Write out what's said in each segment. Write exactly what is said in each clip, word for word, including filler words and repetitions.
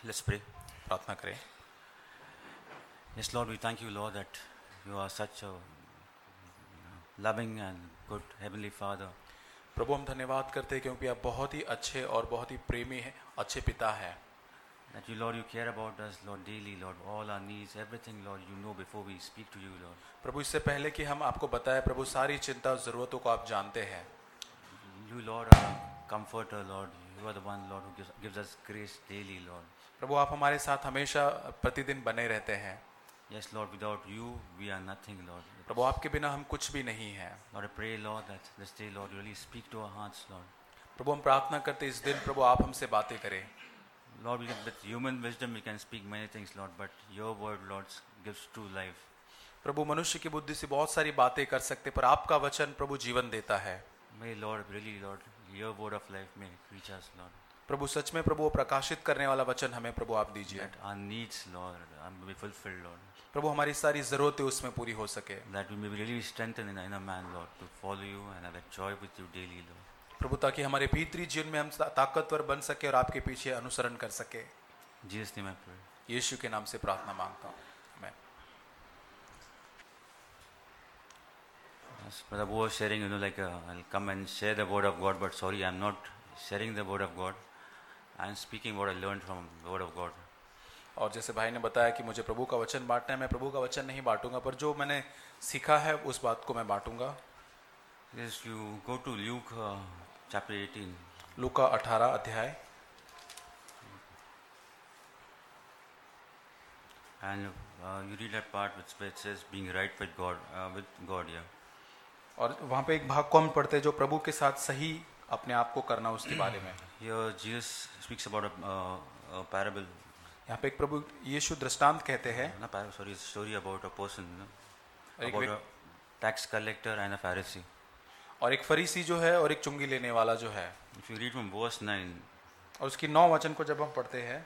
Let's pray. प्रार्थना करें। Yes, Lord, we thank you, Lord, that you are such a loving and good Heavenly Father. प्रभु हम धन्यवाद करते हैं क्योंकि आप बहुत ही अच्छे और बहुत ही प्रेमी हैं, अच्छे पिता हैं। That you, Lord, you care about us, Lord, daily, Lord, all our needs, everything, Lord, you know before we speak to you, Lord. प्रभु इससे पहले कि हम आपको बताएं, प्रभु सारी चिंता और ज़रूरतों को आप जानते हैं। You, Lord, are a comforter, Lord. You are the one, Lord, who gives, gives us grace daily, Lord. प्रभु आप हमारे साथ हमेशा प्रतिदिन बने रहते हैं। Yes, Lord, without you, we are nothing, Lord. प्रभु आपके बिना हम कुछ भी नहीं हैं। Lord, I pray, Lord, that this day, Lord, you really speak to our hearts, Lord. प्रभु हम प्रार्थना करते हैं इस दिन प्रभु आप हमसे बातें करें। Lord, we can, with human wisdom we can speak many things, Lord, but your word, Lord, gives true life. प्रभु मनुष्य की बुद्धि से बहुत सारी बातें कर सकते, पर आपका वचन प्रभु जीवन देता है। May, Lord, really, Lord, your word of life may reach us, Lord. प्रभु सच में प्रभु वो प्रकाशित करने वाला वचन हमें प्रभु आप दीजिए। That our needs, Lord, may be fulfilled, Lord. प्रभु हमारी सारी जरूरतें उसमें पूरी हो सके। That we may be really strengthened in the inner man, Lord, to follow you and have a joy with you daily, Lord. प्रभु ताकि हमारे भीतरी जीवन में हम ताकतवर बन सके और आपके पीछे अनुसरण कर सके। Jesus name I pray. यीशु के नाम से प्रार्थना मांगता हूँ। आमीन। As Brother Bo was sharing, you know, like uh, I'll come and share the word of God, but sorry, I'm not sharing the word of God. I'm speaking what I learned from the word of God. और जैसे भाई ने बताया कि मुझे प्रभु का वचन बांटना है, मैं प्रभु का वचन नहीं बांटूंगा, पर जो मैंने सीखा है उस बात को मैं बांटूंगा। Yes, you go to Luke uh, chapter eighteen. लूका अठारह अध्याय And uh, you read that part which, which says being right with God, uh, with God, yeah. और वहाँ पे एक भाग को हम पढ़ते हैं जो प्रभु के साथ सही अपने आप को करना उसके बारे में। Here Jesus speaks about a, uh, a parable. यहाँ पे एक प्रभु यीशु दृष्टांत कहते हैं। Not parable, sorry, it's a story about a person, you know, एक about व्यक्- a tax collector and a Pharisee. और एक फरीसी जो है और एक चुंगी लेने वाला जो है। If you read from verse nine, और उसकी नौ वचन को जब हम पढ़ते हैं,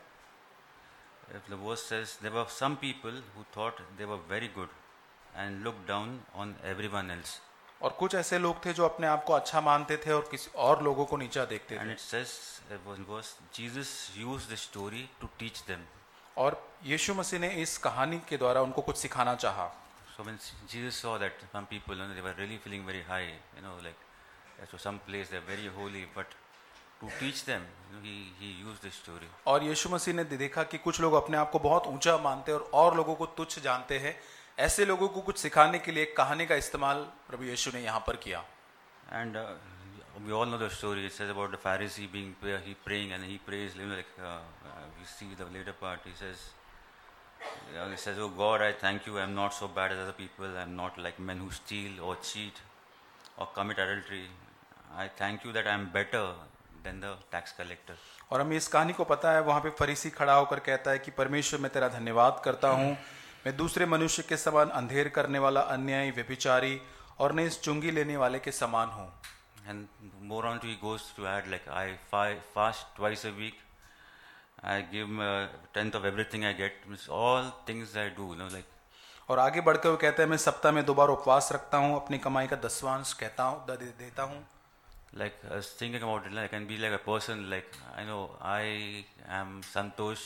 if the verse says, there were some people who thought they were very good and looked down on everyone else. और कुछ ऐसे लोग थे जो अपने आप को अच्छा मानते थे और किसी और लोगों को नीचा देखते And थे। it says, it was in verse, Jesus used this story to teach them. और यीशु मसीह ने इस कहानी के द्वारा उनको कुछ सिखाना चाहा। So when Jesus saw that some people, you know, they were really feeling very high, you know, like so some place they're very holy, but to teach them, you know, he he used this story. और यीशु मसीह ने देखा कि कुछ लोग अपने आप को बहुत ऊंचा मानते हैं और और लोगों को तुच्छ जानते हैं। ऐसे लोगों को कुछ सिखाने के लिए एक कहानी का इस्तेमाल प्रभु यीशु ने यहाँ पर किया। And uh, we all know the story. It says about the Pharisee being he praying and he prays, you know, like uh, uh, we see the later part. He says, uh, he says, "Oh God, I thank you. I'm not so bad as other people. I'm not like men who steal or cheat or commit adultery. I thank you that I'm better than the tax collector." और हमें इस कहानी को पता है, वहाँ पे फरीसी खड़ा होकर कहता है कि परमेश्वर मैं तेरा धन्यवाद करता हूँ, मैं दूसरे मनुष्य के समान अंधेर करने वाला, अन्यायी, व्यभिचारी और न इस चुंगी लेने वाले के समान हूँ। And more on to he goes to add like I fi- fast twice a week. I give a tenth of everything I get. It's all things I do, you know, like. और आगे बढ़कर वो कहता है मैं सप्ताह में दो बार उपवास रखता हूँ, अपनी कमाई का दसवांश कहता हूँ दे, दे, देता हूँ। Like I was thinking about it, like I can be like a person, like I know I am Santosh.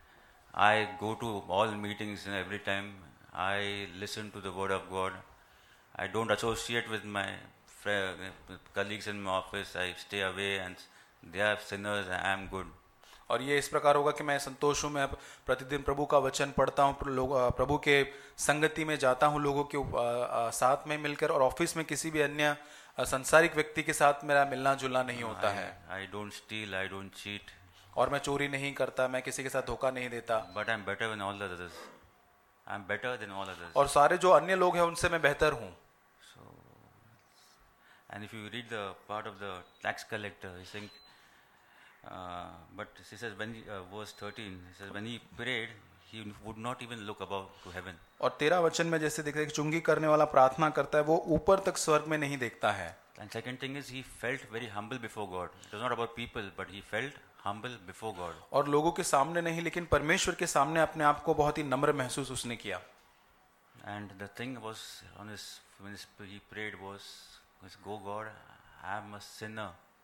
I go to all meetings and every time I listen to the word of God. I don't associate with my fr- colleagues in my office. I stay away and they are sinners. I am good. और ये इस प्रकार होगा कि मैं संतोष हूँ, मैं प्रतिदिन प्रभु का वचन पढ़ता हूँ, लोग प्रभु के संगति में जाता हूँ, लोगों के आ, आ, साथ में मिलकर, और ऑफिस में किसी भी अन्य संसारिक व्यक्ति के साथ मेरा मिलना जुलना नहीं होता I, है। I don't steal. I don't cheat. और मैं चोरी नहीं करता, मैं किसी के साथ धोखा नहीं देता। But I'm better than all the others. I'm better than all others. और सारे जो अन्य लोग हैं उनसे मैं बेहतर हूँ। So, and if you read the part of the tax collector, he think, uh, but he says when he, uh, verse thirteen, he says when he prayed, he would not even look above to heaven. और तेरह वचन में जैसे देखते हैं कि चुंगी करने वाला प्रार्थना करता है, वो ऊपर तक स्वर्ग में नहीं देखता है। And second thing is he felt very humble before God. It was not about people, but he felt humble before God. और लोगों के सामने नहीं, लेकिन परमेश्वर के सामने अपने आप को बहुत ही नम्र महसूस उसने किया। And the thing was on his when he prayed was, was, "Go God, I am a sinner.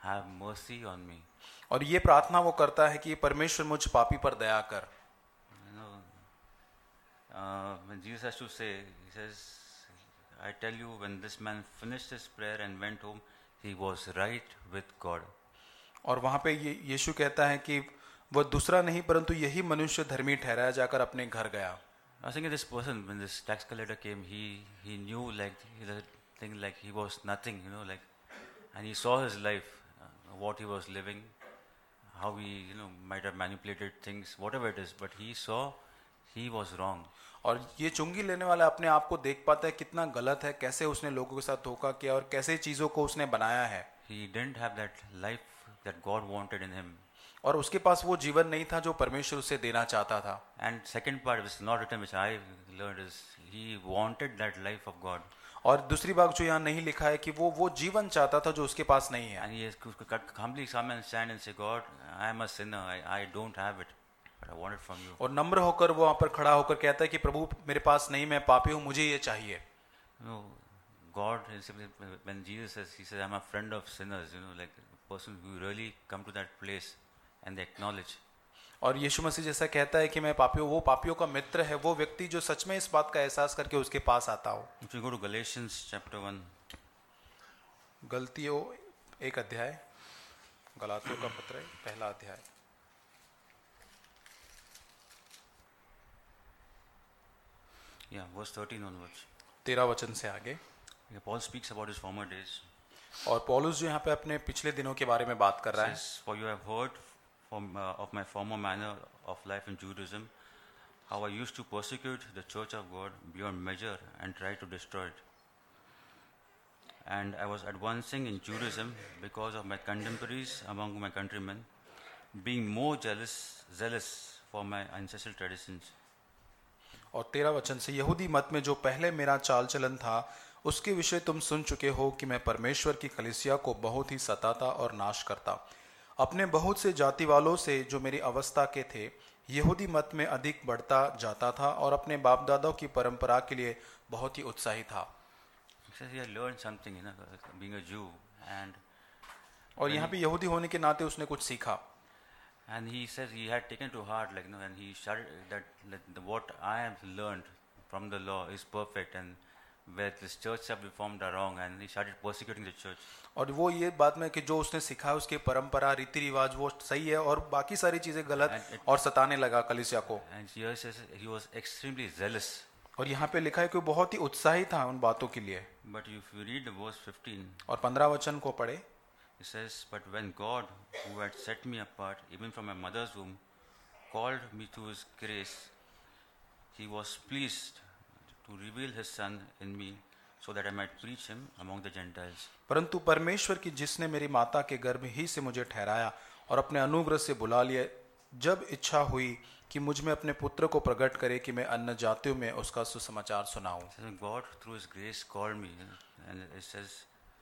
have mercy on me. और ये प्रार्थना वो करता है कि परमेश्वर मुझ पापी पर दया कर. You know, uh, when Jesus has to say, he says, I tell you, when this man finished his prayer and went home, he was right with God. और वहाँ पे ये यीशु कहता है कि वह दूसरा नहीं परंतु यही मनुष्य धर्मी ठहराया जाकर अपने घर गया. I was thinking this person, when this tax collector came, he he knew like the thing like he was nothing, you know, like, and he saw his life, uh, what he was living, how he, you know, might have manipulated things, whatever it is, but he saw he was wrong. और ये चुंगी लेने वाला अपने आप को देख पाता है कितना गलत है, कैसे उसने लोगों के साथ धोखा किया और कैसे चीजों को उसने बनाया है. He didn't have that life that God wanted in him. और उसके पास वो जीवन नहीं था जो परमेश्वर उसे देना चाहता था. And second part, which is not written, which I learned, is he wanted that life of God. और दूसरी बात जो यहाँ नहीं लिखा है कि वो वो जीवन चाहता था जो उसके पास नहीं है. And he has to humbly come and stand and say, God, I am a sinner. I, I don't have it, but I want it from you. और नम्र होकर वो वहाँ पर खड़ा होकर कहता है कि प्रभु मेरे पास नहीं, मैं पापी हूँ, मुझे ये चाहिए. You know, God, when Jesus says, he says, I'm a friend of sinners. You know, like a person who really come to that place and they acknowledge. और यीशु मसीह जैसा कहता है कि मैं पापियों, वो पापियों का मित्र है, वो व्यक्ति जो सच में इस बात का एहसास करके उसके पास आता हो. If you go to Galatians chapter one, गलतियों एक अध्याय, गलातियों का पत्र है, पहला अध्याय. yeah, verse thirteen onwards. तेरह वचन से आगे. Yeah, Paul speaks about his former days. और पौलुस जो यहाँ पे अपने पिछले दिनों के बारे में बात कर रहा है. Says, for you have heard from, uh, of my former manner of life in Judaism, how I used to persecute the church of God beyond measure and try to destroy it. And I was advancing in Judaism because of my contemporaries among my countrymen, being more jealous, zealous for my ancestral traditions. और तेरह वचन से, यहूदी मत में जो पहले मेरा चाल चलन था उसके विषय तुम सुन चुके हो कि मैं परमेश्वर की कलीसिया को बहुत ही सताता और नाश करता. अपने बहुत से जाति वालों से जो मेरी अवस्था के थे यहूदी मत में अधिक बढ़ता जाता था और अपने बाप दादाओं की परंपरा के लिए बहुत ही उत्साही था. He says he had learned something, you know, being a Jew, and और यहाँ पे यहूदी होने के नाते उसने कुछ सीखा. and he says he had taken to heart, like, you know, and he started that, that the, what I have learned from the law is perfect, and where this church have reformed are wrong, and he started persecuting the church. और वो ये बात में कि जो उसने सीखा है उसके परंपरा रीति रिवाज वो सही है और बाकी सारी चीजें गलत और सताने लगा कलीसिया को. And here says he was extremely zealous. और यहाँ पे लिखा है कि वो बहुत ही उत्साही था उन बातों के लिए. But if you read the verse fifteen, और पंद्रह वचन को पढ़े, it says, but when God, who had set me apart even from my mother's womb, called me to his grace, he was pleased to reveal his son in me so that I might preach him among the Gentiles. परंतु परमेश्वर की जिसने मेरी माता के गर्भ ही से मुझे ठहराया और अपने अनुग्रह से बुला लिया, जब इच्छा हुई कि मुझ में अपने पुत्र को प्रकट करे कि मैं अन्य जातियों में उसका सुसमाचार सुनाऊं. So God through his grace called me, and it says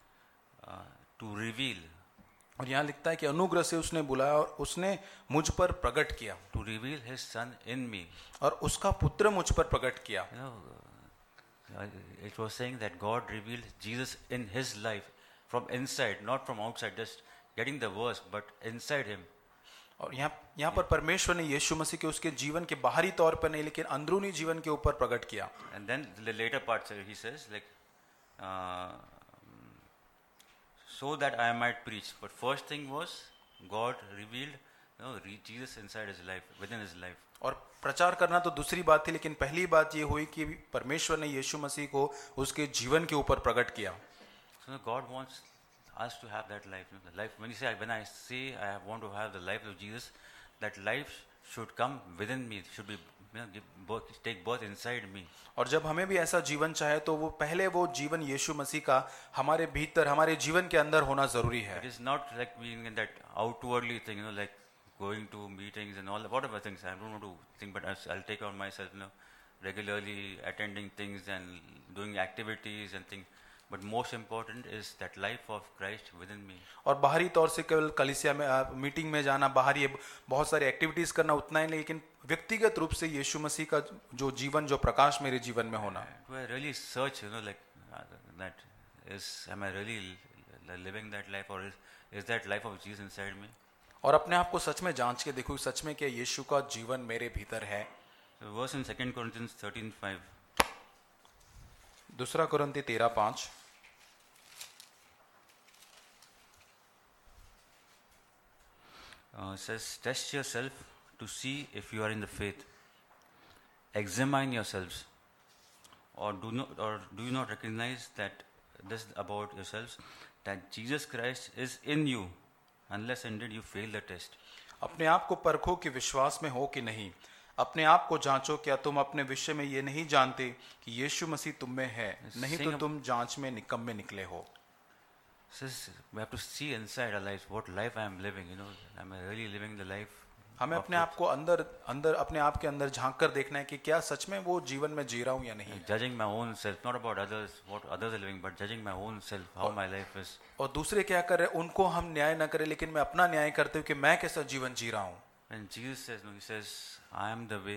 uh, to reveal. और यहाँ लिखता है कि अनुग्रह से उसने बुलाया और उसने मुझ पर प्रकट किया. To reveal his son in me. और उसका पुत्र मुझ पर प्रकट किया. You know, uh, it was saying that God revealed Jesus in his life from inside, not from outside, just getting the verse, but inside him. और यहाँ यहाँ पर परमेश्वर ने यीशु मसीह के उसके जीवन के बाहरी तौर पर नहीं लेकिन अंदरूनी जीवन के ऊपर प्रकट किया. And then the later part he says like, uh, so that I might preach. But first thing was God revealed, you know, Jesus inside his life, within his life. और प्रचार करना तो दूसरी बात थी, लेकिन पहली बात ये हुई कि परमेश्वर ने यीशु मसीह को उसके जीवन के ऊपर प्रकट किया. So God wants us to have that life. The life. When you say, when I say I want to have the life of Jesus, that life should come within me. Should be, you know, give birth, take birth inside me. और जब हमें भी ऐसा जीवन चाहे तो वो पहले वो जीवन यीशु मसीह का हमारे भीतर हमारे जीवन के अंदर होना जरूरी है. It is not like being in that outwardly thing, you know, like going to meetings and all whatever things. I don't want to think, but I'll take on myself, you know, regularly attending things and doing activities and things. But most important is that life of Christ within me. और बाहरी तौर से केवल कलीसिया में आ, meeting में जाना, बाहरी बहुत सारी एक्टिविटीज करना उतना ही नहीं, लेकिन व्यक्तिगत रूप से यीशु मसीह का जो जीवन, जो प्रकाश मेरे जीवन में होना. Do I really search, you know, like uh, that is, am I really living that life, or is is that life of Jesus inside me? और अपने आप को सच में जांच के देखो, सच में क्या यीशु का जीवन मेरे भीतर है? So verse in Second Corinthians thirteen five. दूसरा कुरिन्ती तेरह पाँच। Uh, says, test yourself to see if you are in the faith. Examine yourselves, or do not, or do you not recognize that this about yourselves, that Jesus Christ is in you, unless indeed you fail the test. अपने आप को परखो कि विश्वास में हो कि नहीं। अपने आप को जांचो, क्या तुम अपने विषय में ये नहीं जानते कि यीशु मसीह तुम में है? नहीं तो तुम जांच में निकम्मे निकले हो। Says we have to see inside our lives what life I am living. You know, am I really living the life? हमें अपने आप को अंदर अंदर अपने आप के अंदर झांक कर देखना है कि क्या सच में वो जीवन में जी रहा हूँ या नहीं। Judging my own self, not about others, what others are living, but judging my own self, how my life is. और दूसरे क्या कर रहे हैं उनको हम न्याय न करें, लेकिन मैं अपना न्याय करते हुए कि मैं कैसा जीवन जी रहा हूँ। And Jesus says, no, he says, I am the way,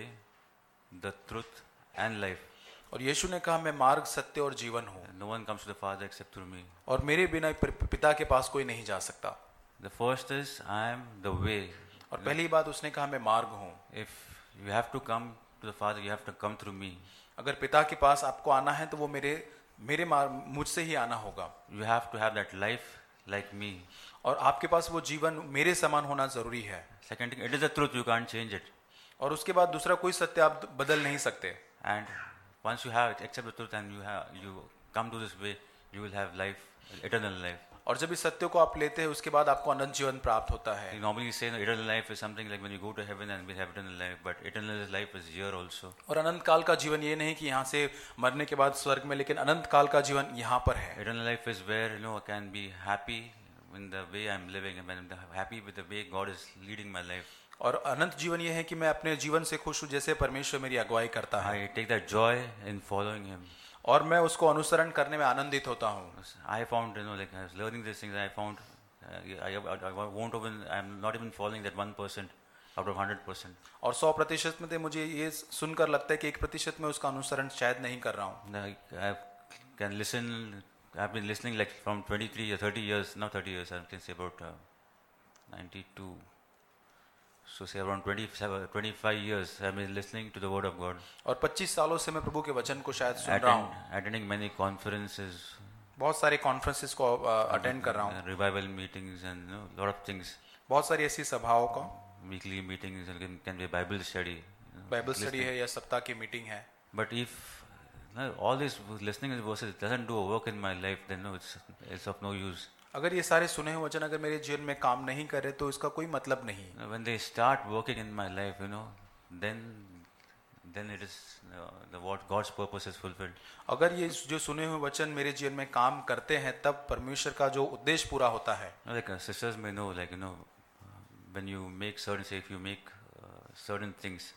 the truth, and life. और यीशु ने कहा मैं मार्ग, सत्य और जीवन हूँ। No one comes to the Father except through me. और मेरे बिना पिता के पास कोई नहीं जा सकता। The first is I am the way. और पहली बात उसने कहा मैं मार्ग हूँ। If you have to come to the Father, you have to come through me. अगर पिता के पास आपको आना है तो वो मेरे मेरे मार्ग मुझसे ही आना होगा। You have to have that life like me. और आपके पास वो जीवन मेरे समान होना जरूरी है। Second thing, it is the truth, you can't change it. और उसके बाद दूसरा कोई सत्य आप बदल नहीं सकते। And once you have accept the truth and you have you come to this way, you will have life, eternal life. और जब इस सत्य को आप लेते हैं उसके बाद आपको अनंत जीवन प्राप्त होता है। You normally say no, eternal life is something like when you go to heaven and we have eternal life, but eternal life is here also. और अनंत काल का जीवन ये नहीं कि यहाँ से मरने के बाद स्वर्ग में, लेकिन अनंत काल का जीवन यहाँ पर है। Eternal life is where you know I can be happy in the way I'm living and I'm happy with the way God is leading my life. और अनंत जीवन ये है कि मैं अपने जीवन से खुश हूँ जैसे परमेश्वर मेरी अगुवाई करता है। I take that joy in following Him. और मैं उसको अनुसरण करने में आनंदित होता हूँ। I found, you know, like I was learning these things, I found uh, I, I, I won't even, I'm not even following that one percent out of hundred percent. और सौ प्रतिशत में तो मुझे ये सुनकर लगता है कि एक प्रतिशत में उसका अनुसरण शायद नहीं कर रहा हूँ। I can listen. I've been listening like from twenty-three or thirty years, not thirty years. I can say about uh, ninety-two. So say around twenty-seven, twenty-five years I've been listening to the word of God. और पच्चीस सालों से मैं प्रभु के वचन को शायद सुन रहा हूँ। Attending many conferences. बहुत सारे कॉन्फ्रेंसेस को अटेंड कर रहा हूँ। Revival meetings and you know, lot of things. बहुत सारी ऐसी सभाओं को। Weekly meetings can, can be Bible study. Bible study है या सप्ताह की मीटिंग है। But if no, all this listening to verses doesn't do a work in my life, then no, it's it's of no use. अगर ये सारे सुने हुए वचन अगर मेरे जीवन में काम नहीं करे तो इसका कोई मतलब नहीं। When they start working in my life, you know, then then it is you know, the what God's purpose is fulfilled. अगर ये जो सुने हुए वचन मेरे जीवन में काम करते हैं तब परमेश्वर का जो उद्देश्य पूरा होता है। Like uh, sisters may know, like you know, when you make certain, say if you make uh, certain things,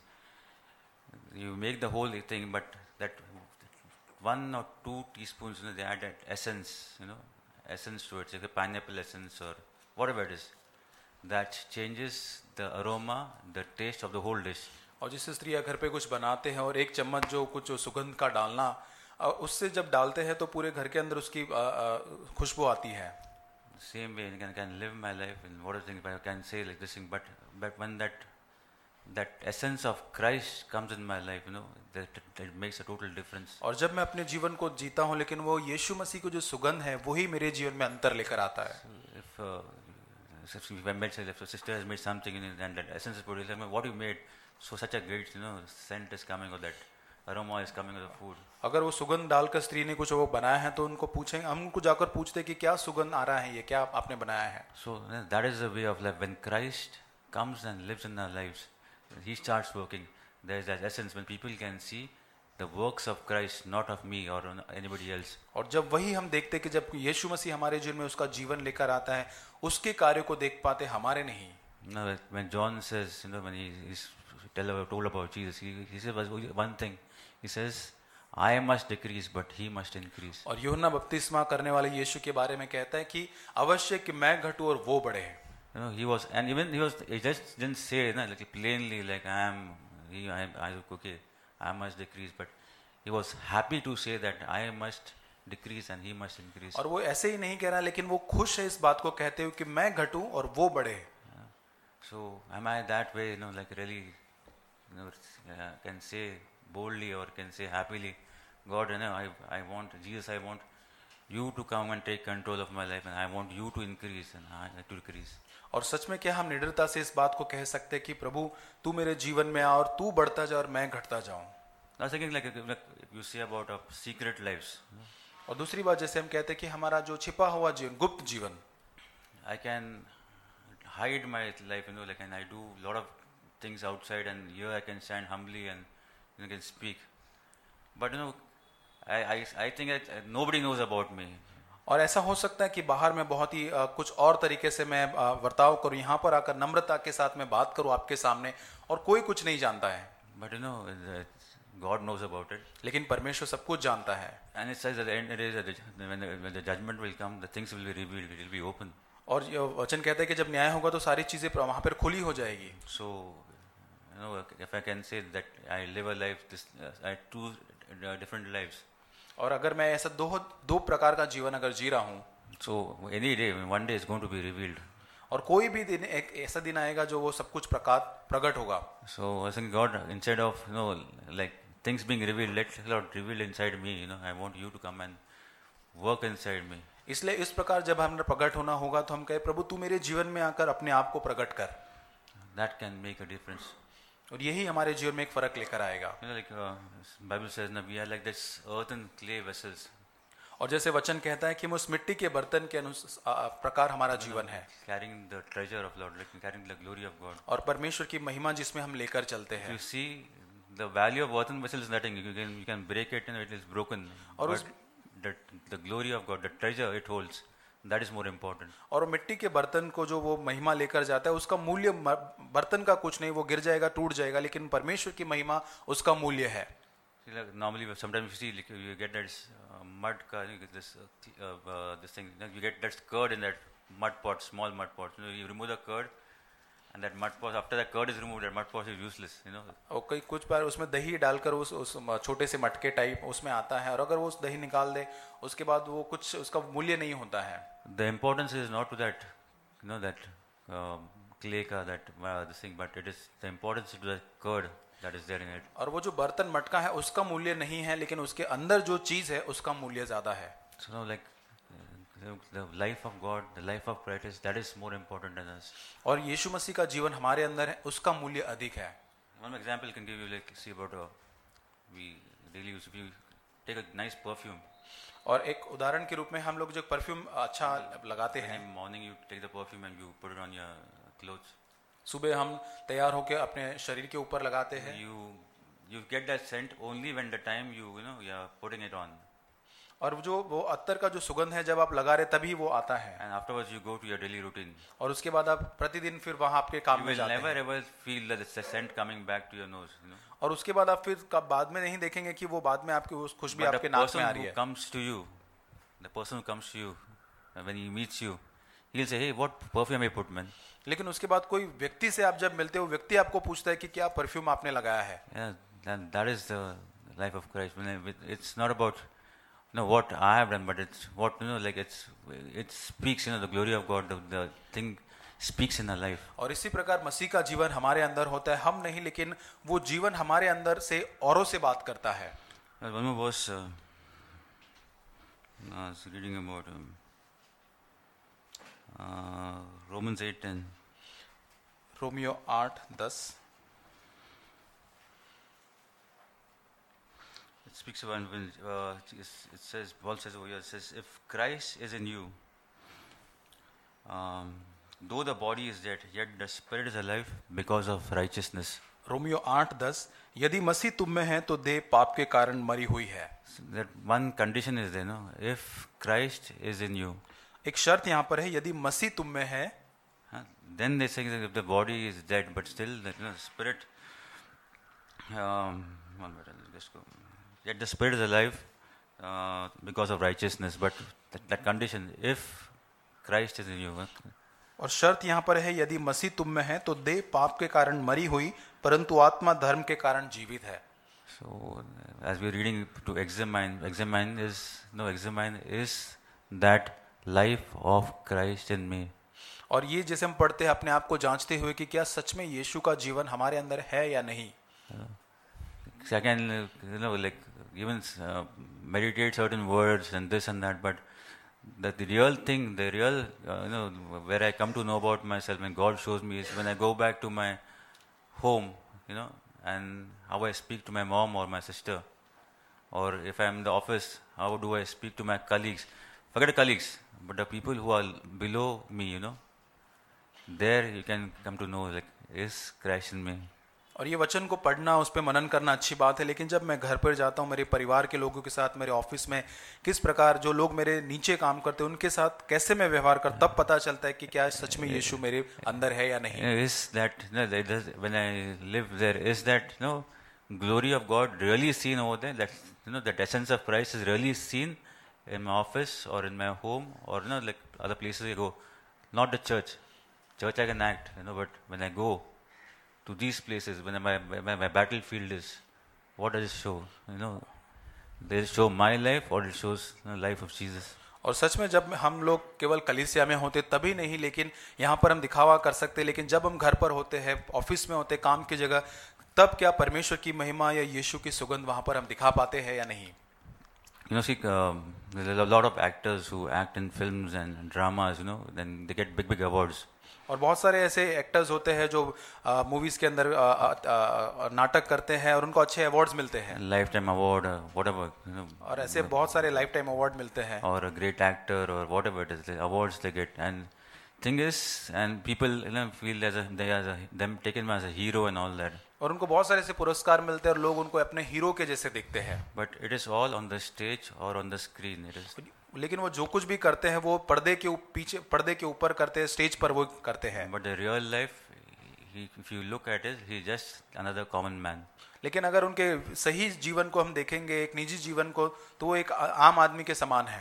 you make the whole thing, but that one or two teaspoons, you know, they add that essence, you know, essence to it, like the pineapple essence or whatever it is, that changes the aroma, the taste of the whole dish. और जिस स्त्रियाँ घर पे कुछ बनाते हैं और एक चम्मच जो कुछ सुगंध का डालना, उससे जब डालते हैं तो पूरे घर के अंदर उसकी खुशबू आती है। Same way, I can, can live my life in whatever thing, I can say like this thing, but but when that that essence of Christ comes in my life, you know, that, that makes a total difference. और जब मैं अपने जीवन को जीता हूँ लेकिन वो यीशु मसीह को जो सुगंध है वही मेरे जीवन में अंतर लेकर आता है। So if uh, if I made, if a sister has made something and that essence is produced, I mean, what you made, so such a great, you know, scent is coming or that aroma is coming of the food. अगर वो सुगंध डालकर स्त्री ने कुछ वो बनाया है तो उनको पूछेंगे, हम उनको जाकर पूछते कि क्या सुगंध आ रहा है, ये क्या आपने बनाया है। So that is the way of life. When Christ comes and lives in our lives, He starts working. There is that essence when people can see the works of Christ, not of me or anybody else. और जब वही हम देखते हैं कि जब यीशु मसीह हमारे जीवन में उसका जीवन लेकर आता है, उसके कार्यों को देख पाते, हमारे नहीं। No, when John says, you know, when he is tell about, told about Jesus, he, he says one thing. He says, I must decrease, but He must increase. और यूहन्ना बपतिस्मा करने वाले यीशु के बारे में कहता है कि अवश्य कि मैं घटूं और वो बढ़े। You know, he was, and even he was, he just didn't say, you know, like plainly, like I am, he, I, I, okay, I must decrease, but he was happy to say that I must decrease and he must increase. और वो ऐसे ही नहीं कह रहा, लेकिन वो खुश है इस बात को कहते हुए कि मैं घटूं और वो बढ़े. So am I that way, you know, like really, you know, uh, can say boldly or can say happily, God, you know, I I want Jesus, I want you to come and take control of my life, and I want you to increase and I to decrease. और सच में क्या हम निडरता से इस बात को कह सकते हैं कि प्रभु तू मेरे जीवन में आ और तू बढ़ता जा और मैं घटता जाऊं. That's again like, like you say about our secret lives. और दूसरी बात, जैसे हम कहते हैं कि हमारा जो छिपा हुआ जीवन, गुप्त जीवन, I can hide my life, you know, like, and I do a lot of things outside, and here I can stand humbly and you know, can speak. But you know, I I I think that nobody knows about me. और ऐसा हो सकता है कि बाहर में बहुत ही आ, कुछ और तरीके से मैं आ, वर्ताव करूं, यहाँ पर आकर नम्रता के साथ मैं बात करूं आपके सामने, और कोई कुछ नहीं जानता है. But you know, the, God knows about it. लेकिन परमेश्वर सब कुछ जानता है. And it says at the end, it is that the- when the, when the judgment will come, the things will be revealed. It will be open. और ये वचन कहता है कि जब न्याय होगा तो सारी चीजें वहां पर खुली हो जाएगी. So, you know, if I can say that I live a life, this uh, I have two uh, different lives. और अगर मैं ऐसा दो दो प्रकार का जीवन अगर जी रहा हूँ, So any day, one day is going to be revealed. और कोई भी दिन एक ऐसा दिन आएगा जो वो सब कुछ प्रकार प्रकट होगा. So I think God, instead of you know like things being revealed, let Lord reveal inside me. You know, I want you to come and work inside me. इसलिए इस प्रकार जब हमें प्रकट होना होगा तो हम कहे प्रभु तू मेरे जीवन में आकर अपने आप को प्रकट कर. That can make a difference. और यही हमारे जीवन में एक फर्क लेकर आएगा. You know, like uh, Bible says, na, we are like this earthen clay vessels. और जैसे वचन कहता है कि हम उस मिट्टी के बर्तन के अनुसार प्रकार हमारा जीवन है, Carrying the treasure of Lord, like carrying the glory of God. और परमेश्वर की महिमा जिसमें हम लेकर चलते If हैं. you see, the value of earthen vessel is nothing. You can you can break it and it is broken. और But the the glory of God, the treasure it holds, that is more important. और मिट्टी के बर्तन को जो वो महिमा लेकर जाता है, उसका मूल्य बर्तन का कुछ नहीं, वो गिर जाएगा, टूट जाएगा, लेकिन परमेश्वर की महिमा उसका मूल्य है. See, like normally, sometimes you see, like, you get that uh, mud, uh, you get this, uh, th- uh, uh, this thing. You, know, you get that curd in that mud pot, small mud pot. You know, you remove the curd, and that mud pot. After the curd is removed, that mud pot is useless. You know. और कई कुछ बार उसमें दही डालकर उस उस छोटे से मटके टाइप उसमें आता है, और अगर वो उस दही निकाल दे उसके बाद वो कुछ उसका मूल्य नहीं होता है. The importance is not to that, you know, that uh, clay ka, that uh, this thing, but it is the importance to the curd that is there in it. और वो जो बर्तन मटका है उसका मूल्य नहीं है, लेकिन उसके अंदर जो चीज है उसका मूल्य ज्यादा है. So now, like uh, the life of God, the life of Christ, that is more important than us. और यीशु मसीह का जीवन हमारे अंदर है, उसका मूल्य अधिक है. One example can give you, like, see about uh, we daily use. If you take a nice perfume, और एक उदाहरण के रूप में हम लोग जो परफ्यूम अच्छा लगाते in हैं, the morning you take the perfume and you put it on your clothes. सुबह हम तैयार होकर अपने शरीर के ऊपर लगाते हैं. You you get that scent only when the time you you know you are putting it on, और जो वो अत्तर का जो सुगंध है जब आप लगा रहे तभी वो आता है. and afterwards you go to your daily routine. और उसके बाद आप प्रतिदिन फिर वहां आपके काम You में will जाते never हैं. ever feel that it's the scent coming back to your nose. You know. और उसके बाद आप फिर कब बाद में नहीं देखेंगे कि वो बाद में आपकी उस खुशबू But आपके the नाक person में आ रही who है. comes to you, the person who comes to you, uh, when he meets you, he'll say, "Hey, what perfume I put, man?" लेकिन उसके बाद कोई व्यक्ति से आप जब मिलते हो, व्यक्ति आपको पूछता है कि क्या परफ्यूम आपने लगाया है. Yeah, that, that is the life of Christ. When I- It's not about you know what I have done, but it's what you know, like it's it speaks, you know, the glory of God. The, the thing speaks in our life. और इसी प्रकार मसीह का जीवन हमारे अंदर होता है, हम नहीं, लेकिन वो जीवन हमारे अंदर से औरों से बात करता है. Well, one more verse. Uh, I was reading about um, uh, Romans eight ten. रोमियो आठ दस. It speaks about when uh, it says, Paul says over here, it says, if Christ is in you, um, though the body is dead, yet the spirit is alive because of righteousness. रोमियो आठ दस. यदि मसीह तुम में है तो देह पाप के कारण मरी हुई है. So that one condition is there, no? If Christ is in you, एक शर्त यहाँ पर है, यदि मसीह तुम में है, huh, then they say that if the body is dead, but still the you know, spirit, um, one minute, I'll just go. Yet the spirit is alive uh, because of righteousness. But that, that condition, if Christ is in you, huh, और शर्त यहाँ पर है, यदि मसीह तुम में है तो देह पाप के कारण मरी हुई, परंतु आत्मा धर्म के कारण जीवित है. So, as we're reading to examine, examine is, no, examine is that life of Christ in me. और ये जैसे हम पढ़ते हैं अपने आप को जांचते हुए कि क्या सच में यीशु का जीवन हमारे अंदर है या नहीं. So I can, uh, you know, like even uh, meditate certain words and this and that, but the, the real thing, the real, uh, you know, where I come to know about myself and God shows me is when I go back to my home, you know, and how I speak to my mom or my sister, or if I'm in the office, how do I speak to my colleagues? Forget the colleagues, but the people who are below me, you know, there you can come to know, like, is Christ in me? और ये वचन को पढ़ना, उस पर मनन करना अच्छी बात है, लेकिन जब मैं घर पर जाता हूँ मेरे परिवार के लोगों के साथ, मेरे ऑफिस में किस प्रकार जो लोग मेरे नीचे काम करते हैं उनके साथ कैसे मैं व्यवहार कर, तब पता चलता है कि क्या सच में यीशु मेरे अंदर है या नहीं. Is that, no, that is, when I live there, is that, you know, glory of God really seen over there? That, you know, that essence of Christ is really seen in my office or in my home or, you know, like other places I go. Not the church. Church I can act, you know, but when I go to these places, when my, my, my battlefield is, what does it show? You know, does it show my life or it shows the life of Jesus? और सच में जब हम लोग केवल कलीसिया में होते तभी नहीं, लेकिन यहाँ पर हम दिखावा कर सकते, लेकिन जब हम घर पर होते हैं, ऑफिस में होते, काम की जगह, तब क्या परमेश्वर की महिमा या यीशु की सुगंध वहाँ पर हम दिखा पाते हैं या नहीं. You know, see, um, there's a lot of actors who act in films and dramas, you know, then they get big, big awards. और बहुत सारे ऐसे एक्टर्स होते हैं जो मूवीज के अंदर आ, आ, आ, नाटक करते हैं और उनको अच्छे अवार्ड्स मिलते हैं. Life time award, whatever, you know. और ऐसे बहुत सारे लाइफ टाइम अवार्ड मिलते हैं. और अ ग्रेट एक्टर और whatever it is, awards they get. And thing is, and people, you know, feel as a they are them taken as a hero and all that. और उनको बहुत सारे ऐसे पुरस्कार मिलते हैं और लोग उनको अपने हीरो के जैसे देखते हैं. But it is all on the stage और on the screen. It is, लेकिन वो जो कुछ भी करते हैं वो पर्दे के पीछे, पर्दे के ऊपर करते हैं, स्टेज पर वो करते हैं. But the real life, if you look at it, he just another common man. लेकिन अगर उनके सही जीवन को हम देखेंगे, एक निजी जीवन को, तो वो एक आम आदमी के समान है.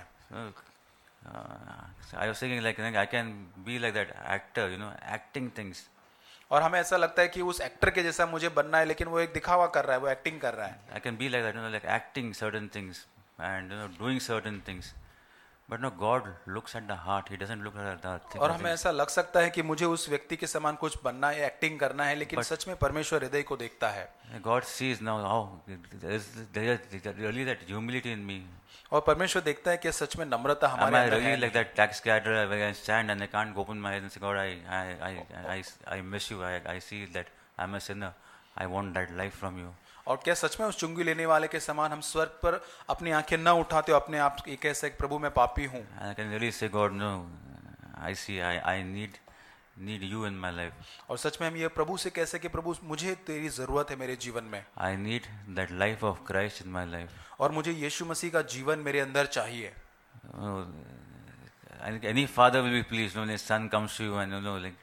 I was thinking like I can be like that actor, you know, acting things. और हमें ऐसा लगता है कि उस एक्टर के जैसा मुझे बनना है, लेकिन वो एक दिखावा कर रहा है, वो एक्टिंग कर रहा है. I can be like that, you know, like acting certain things and, you know, doing certain things. But no, God looks at the heart. He doesn't look at the thing. और हमें ऐसा लग सकता है कि मुझे उस व्यक्ति के समान कुछ बनना है, एक्टिंग करना है, लेकिन सच में परमेश्वर हृदय को देखता है. God sees now how there is there is really that humility in me. और परमेश्वर देखता है कि सच में नम्रता हमारे अंदर है. Am I really like that tax gatherer where I stand and I can't open my eyes and say, God, I I I I I miss you. I I see that I'm a sinner. I want that life from you. और क्या सच में उस चुंगी लेने वाले के समान हम स्वर्ग पर अपनी आंखें न उठाते हो, अपने आप कह सकते, प्रभु मैं पापी हूँ. I can really say, God, no, I see, I I need need you in my life. और सच में हम ये प्रभु से कह सके, प्रभु मुझे तेरी जरूरत है मेरे जीवन में. I need that life of Christ in my life. और मुझे यीशु मसीह का जीवन मेरे अंदर चाहिए. Uh, any father will be pleased when his son comes to you and, you know, like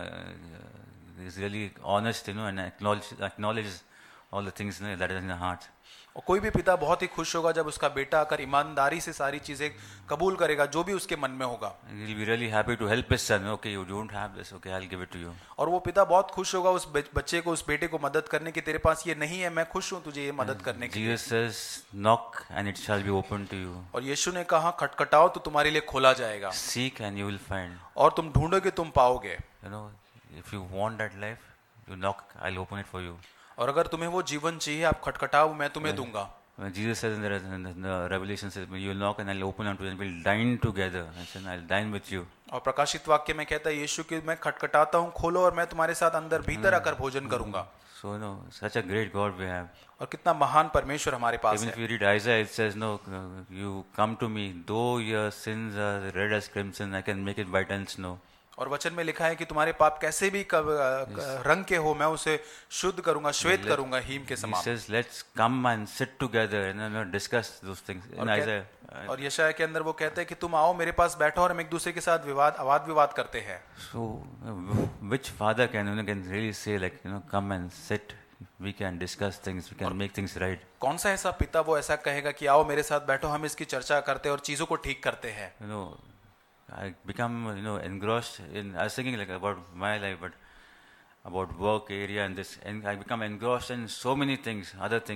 uh, is really honest, you know, and acknowledge acknowledges all the things, you know, that is in the heart. और कोई भी पिता बहुत ही खुश होगा जब उसका बेटा आकर ईमानदारी से सारी चीजें कबूल करेगा जो भी उसके मन में होगा. He will be really happy to help his son. Okay, you don't have this. Okay, I'll give it to you. और वो पिता बहुत खुश होगा उस बच्चे को, उस बेटे को मदद करने की. तेरे पास ये नहीं है, मैं खुश हूँ तुझे ये मदद करने के लिए. Jesus says, knock and it shall be opened to you. और यीशु ने कहा, खटखटाओ तो तुम्हारे लिए खोला जाएगा. Seek and you will find. और तुम ढूंढोगे तुम पाओगे. You know, if you want that life, you knock, I'll open it for you. और अगर तुम्हें वो जीवन चाहिए, आप खटखटाओ, मैं तुम्हें दूंगा. When Jesus says in the, in the, in the Revelation says, you will knock and I'll open unto you and we'll dine together. I said, I'll dine with you. और प्रकाशित वाक्य में कहता है यीशु कि मैं खटखटाता हूँ, खोलो और मैं तुम्हारे साथ अंदर भीतर आकर भोजन करूंगा. So, you know, such a great God we have. और कितना महान परमेश्वर हमारे पास Even है. if you read Isaiah, it says, no, you come to me, though your sins are red as crimson, I can make it white as snow. और वचन में लिखा है कि तुम्हारे पाप कैसे भी कब, रंग के हो, मैं उसे शुद्ध करूंगा, श्वेत करूंगा हिम के समान. He says, let's come and sit together and, you know, discuss those things. In Isaiah. और यशायाह के अंदर वो कहते हैं कि तुम आओ मेरे पास बैठो और हम एक दूसरे के साथ विवाद वाद विवाद करते हैं. So, which father can, you know, can really say, like, you know, come and sit, we can discuss things, we can make things right. कौन सा ऐसा पिता वो ऐसा कहेगा कि आओ मेरे साथ बैठो, हम इसकी चर्चा करते हैं और चीजों को ठीक करते हैं. You know, I become, you know, engrossed in, I was thinking like about my life, but about work area and this, and I become engrossed in so many things, other things,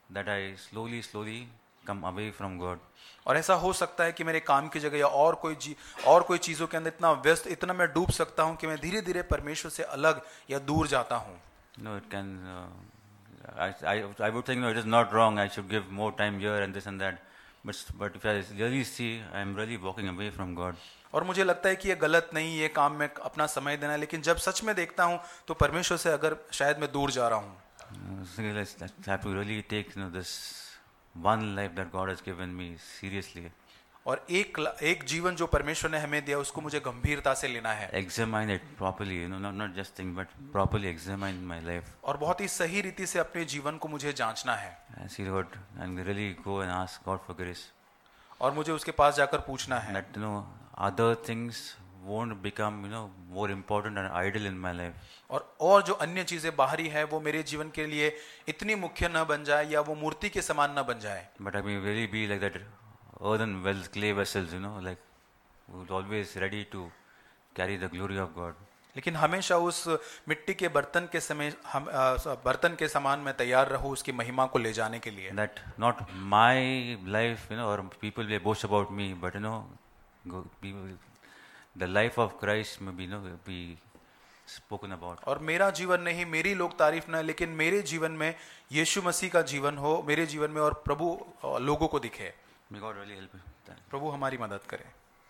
that I slowly, slowly come away from God. और ऐसा हो सकता है कि मेरे काम की जगह या और कोई जी और कोई चीजों के अंदर इतना व्यस्त, इतना मैं डूब सकता हूं कि मैं धीरे धीरे परमेश्वर से अलग या दूर जाता हूं. No, it can. Uh, I, I, I would think no, it is not wrong. I should give more time here and this and that. But, but if I really see, I am really walking away from God. और मुझे लगता है कि ये गलत नहीं, ये काम में अपना समय देना है, लेकिन जब सच में देखता हूं तो परमेश्वर से अगर शायद मैं दूर जा रहा हूं. Uh, so let's, let's have to really take you know this one life that God has given me seriously. और एक एक जीवन जो परमेश्वर ने हमें दिया उसको मुझे गंभीरता से लेना है. Examine it properly, you know, not not just think, but properly examine my life. और बहुत ही सही रीति से अपने जीवन को मुझे जांचना है. And see Lord, and really go and ask God for grace. और मुझे उसके पास जाकर पूछना है. That you know other things won't become you know more important and idol in my life. और और जो अन्य चीजें बाहरी है वो मेरे जीवन के लिए इतनी मुख्य न बन जाए या वो मूर्ति के समान न बन जाए. But I mean really be like that earthen wells, clay vessels, you know, like who's always ready to carry the glory of God. लेकिन हमेशा उस मिट्टी के बर्तन के समय हम आ, बर्तन के समान मैं तैयार रहूं उसकी महिमा को ले जाने के लिए. That not my life, you know, or people may boast about me, but you know, go, people, the life of Christ may be, you know, be spoken about. और मेरा जीवन नहीं, मेरी लोग तारीफ न, लेकिन मेरे जीवन में यीशु मसीह का जीवन हो मेरे जीवन में और प्रभु लोगों को दिखे. May God really help you. प्रभु हमारी मदद करे.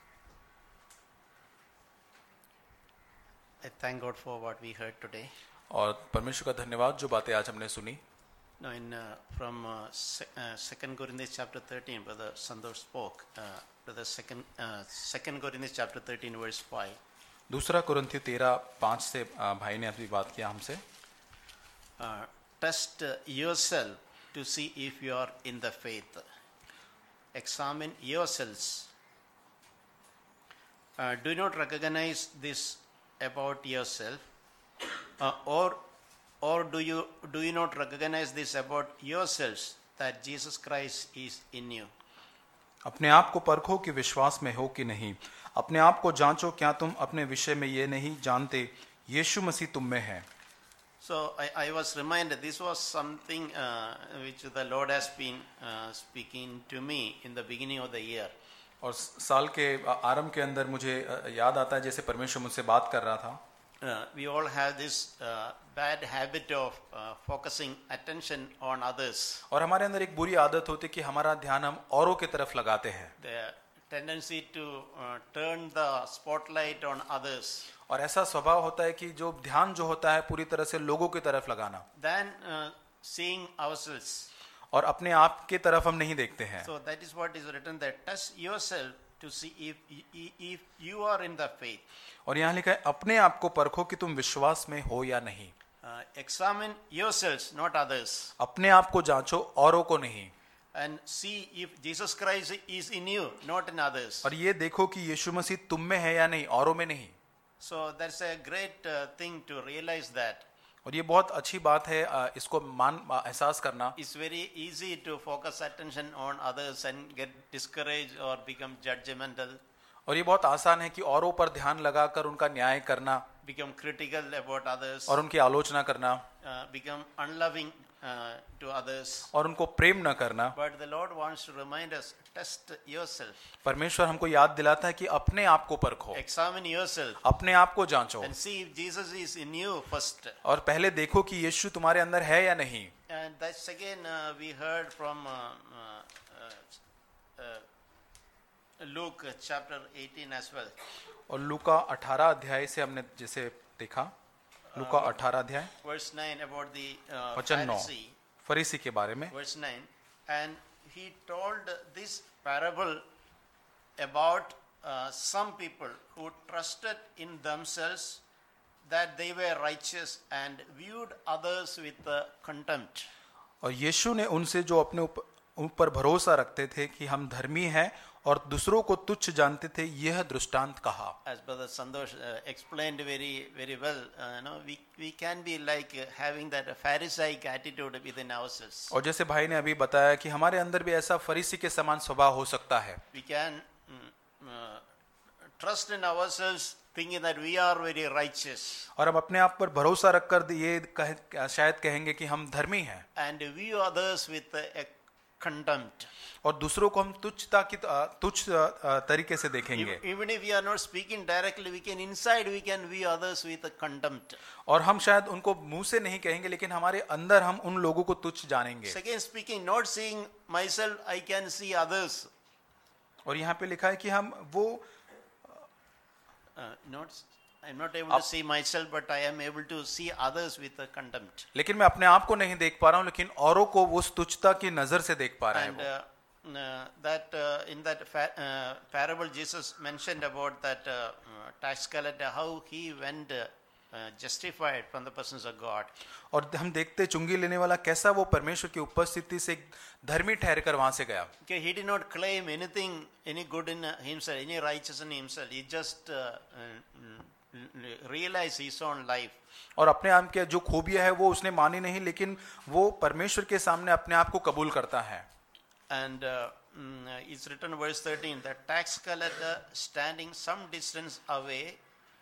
I thank God for what we heard today. और परमेश्वर का धन्यवाद जो बातें आज हमने सुनी. Now, in uh, from uh, se- uh, Second Corinthians chapter thirteen, Brother Santosh spoke. Uh, Brother Second uh, Second Corinthians chapter thirteen, verse five. दूसरा कुरिन्थियों तेरह पाँच से आ, भाई ने अभी बात किया हमसे. Uh, test uh, yourself to see if you are in the faith. Examine yourselves. Uh, do not recognize this about yourself, uh, or or do you do you not recognize this about yourselves, that Jesus Christ is in you? अपने आप को परखो कि विश्वास में हो कि नहीं. अपने आप को जांचो, क्या तुम अपने विषय में ये नहीं जानते यीशु मसीह तुम में है. So I, I was reminded this was something uh, which the Lord has been uh, speaking to me in the beginning of the year. और साल के आरंभ के अंदर मुझे याद आता है जैसे परमेश्वर मुझसे बात कर रहा था. Uh, we all have this uh, bad habit of uh, focusing attention on others. और हमारे अंदर एक बुरी आदत होती है कि हमारा ध्यान हम औरों की तरफ लगाते हैं. The tendency to uh, turn the spotlight on others. और ऐसा स्वभाव होता है कि जो ध्यान जो होता है पूरी तरह से लोगों की तरफ लगाना. Than uh, seeing ourselves. और अपने आप की तरफ हम नहीं देखते हैं. So that is what is written there. Test yourself to see if if you are in the faith. और यहाँ लिखा है अपने आप को परखो कि तुम विश्वास में हो या नहीं. Uh, examine yourselves, not others. अपने आप को जांचो, औरों को नहीं. And see if Jesus Christ is in you, not in others. और ये देखो कि यीशु मसीह तुम में है या नहीं, औरों में नहीं. So that's a great uh, thing to realize that. और ये बहुत अच्छी बात है इसको मान एहसास करना. It's very easy to focus attention on others and get discouraged or become judgmental. और ये बहुत आसान है कि औरों पर ध्यान लगाकर उनका न्याय करना, become critical about others, और उनकी आलोचना करना, uh, become unloving uh, to others. और उनको प्रेम न करना. But the Lord wants to remind us, test yourself. परमेश्वर हमको याद दिलाता है कि अपने आप को परखो, Examine yourself. अपने आप को जांचो, And see if Jesus is in you first. और पहले देखो कि यीशु तुम्हारे अंदर है या नहीं. And that's again uh, we heard from uh, uh, uh, uh, Luke chapter eighteen as well. और लूका अठारह अध्याय से हमने जैसे देखा, लूका अठारह अध्याय Verse nine about the uh, वचन नौ Pharisee. फरीसी के बारे में. Verse nine, and he told this parable about uh, some people who trusted in themselves that they were righteous and viewed others with uh, contempt. और यीशु ने उनसे जो अपने ऊपर भरोसा रखते थे कि हम धर्मी हैं और दूसरों को तुच्छ जानते थे, यह दृष्टांत कहा. As Brother Santosh uh, explained very very well, uh, you know, we we can be like uh, having that Pharisaic attitude within ourselves. और जैसे भाई ने अभी बताया कि हमारे अंदर भी ऐसा फरीसी के समान स्वभाव हो सकता है. We can mm, uh, trust in ourselves thinking that we are very righteous और हम अपने आप पर भरोसा रखकर ये कह, शायद कहेंगे कि हम धर्मी हैं and view others with a contempt. और दूसरों को हम तुच्छता की तुच्छ तरीके से देखेंगे. Even if we are not speaking directly, we can inside we can view others with a contempt. और हम शायद उनको मुंह से नहीं कहेंगे लेकिन हमारे अंदर हम उन लोगों को तुच्छ जानेंगे. Second speaking, not seeing myself, I can see others. और यहाँ पे लिखा है कि हम वो uh, not I'm not able to see myself, but I am able to see others with a contempt. लेकिन मैं अपने आप को नहीं देख पा रहा हूँ लेकिन औरों को उस तुच्छता की नजर से देख पा रहा है. And uh, uh, that uh, in that fa- uh, parable Jesus mentioned about that uh, uh, tax collector, how he went uh, uh, justified from the presence of God. और हम देखते चुंगी लेने वाला कैसा वो परमेश्वर की उपस्थिति से धर्मी ठहरकर वहां से गया. Okay, he did not claim anything, any good in himself, any righteous in himself. He just uh, uh, realize his own life. और अपने आप के जो खूबियां है वो उसने मानी नहीं लेकिन वो परमेश्वर के सामने अपने आप को कबूल करता है. And uh, mm, it's written verse thirteen, the tax collector standing some distance away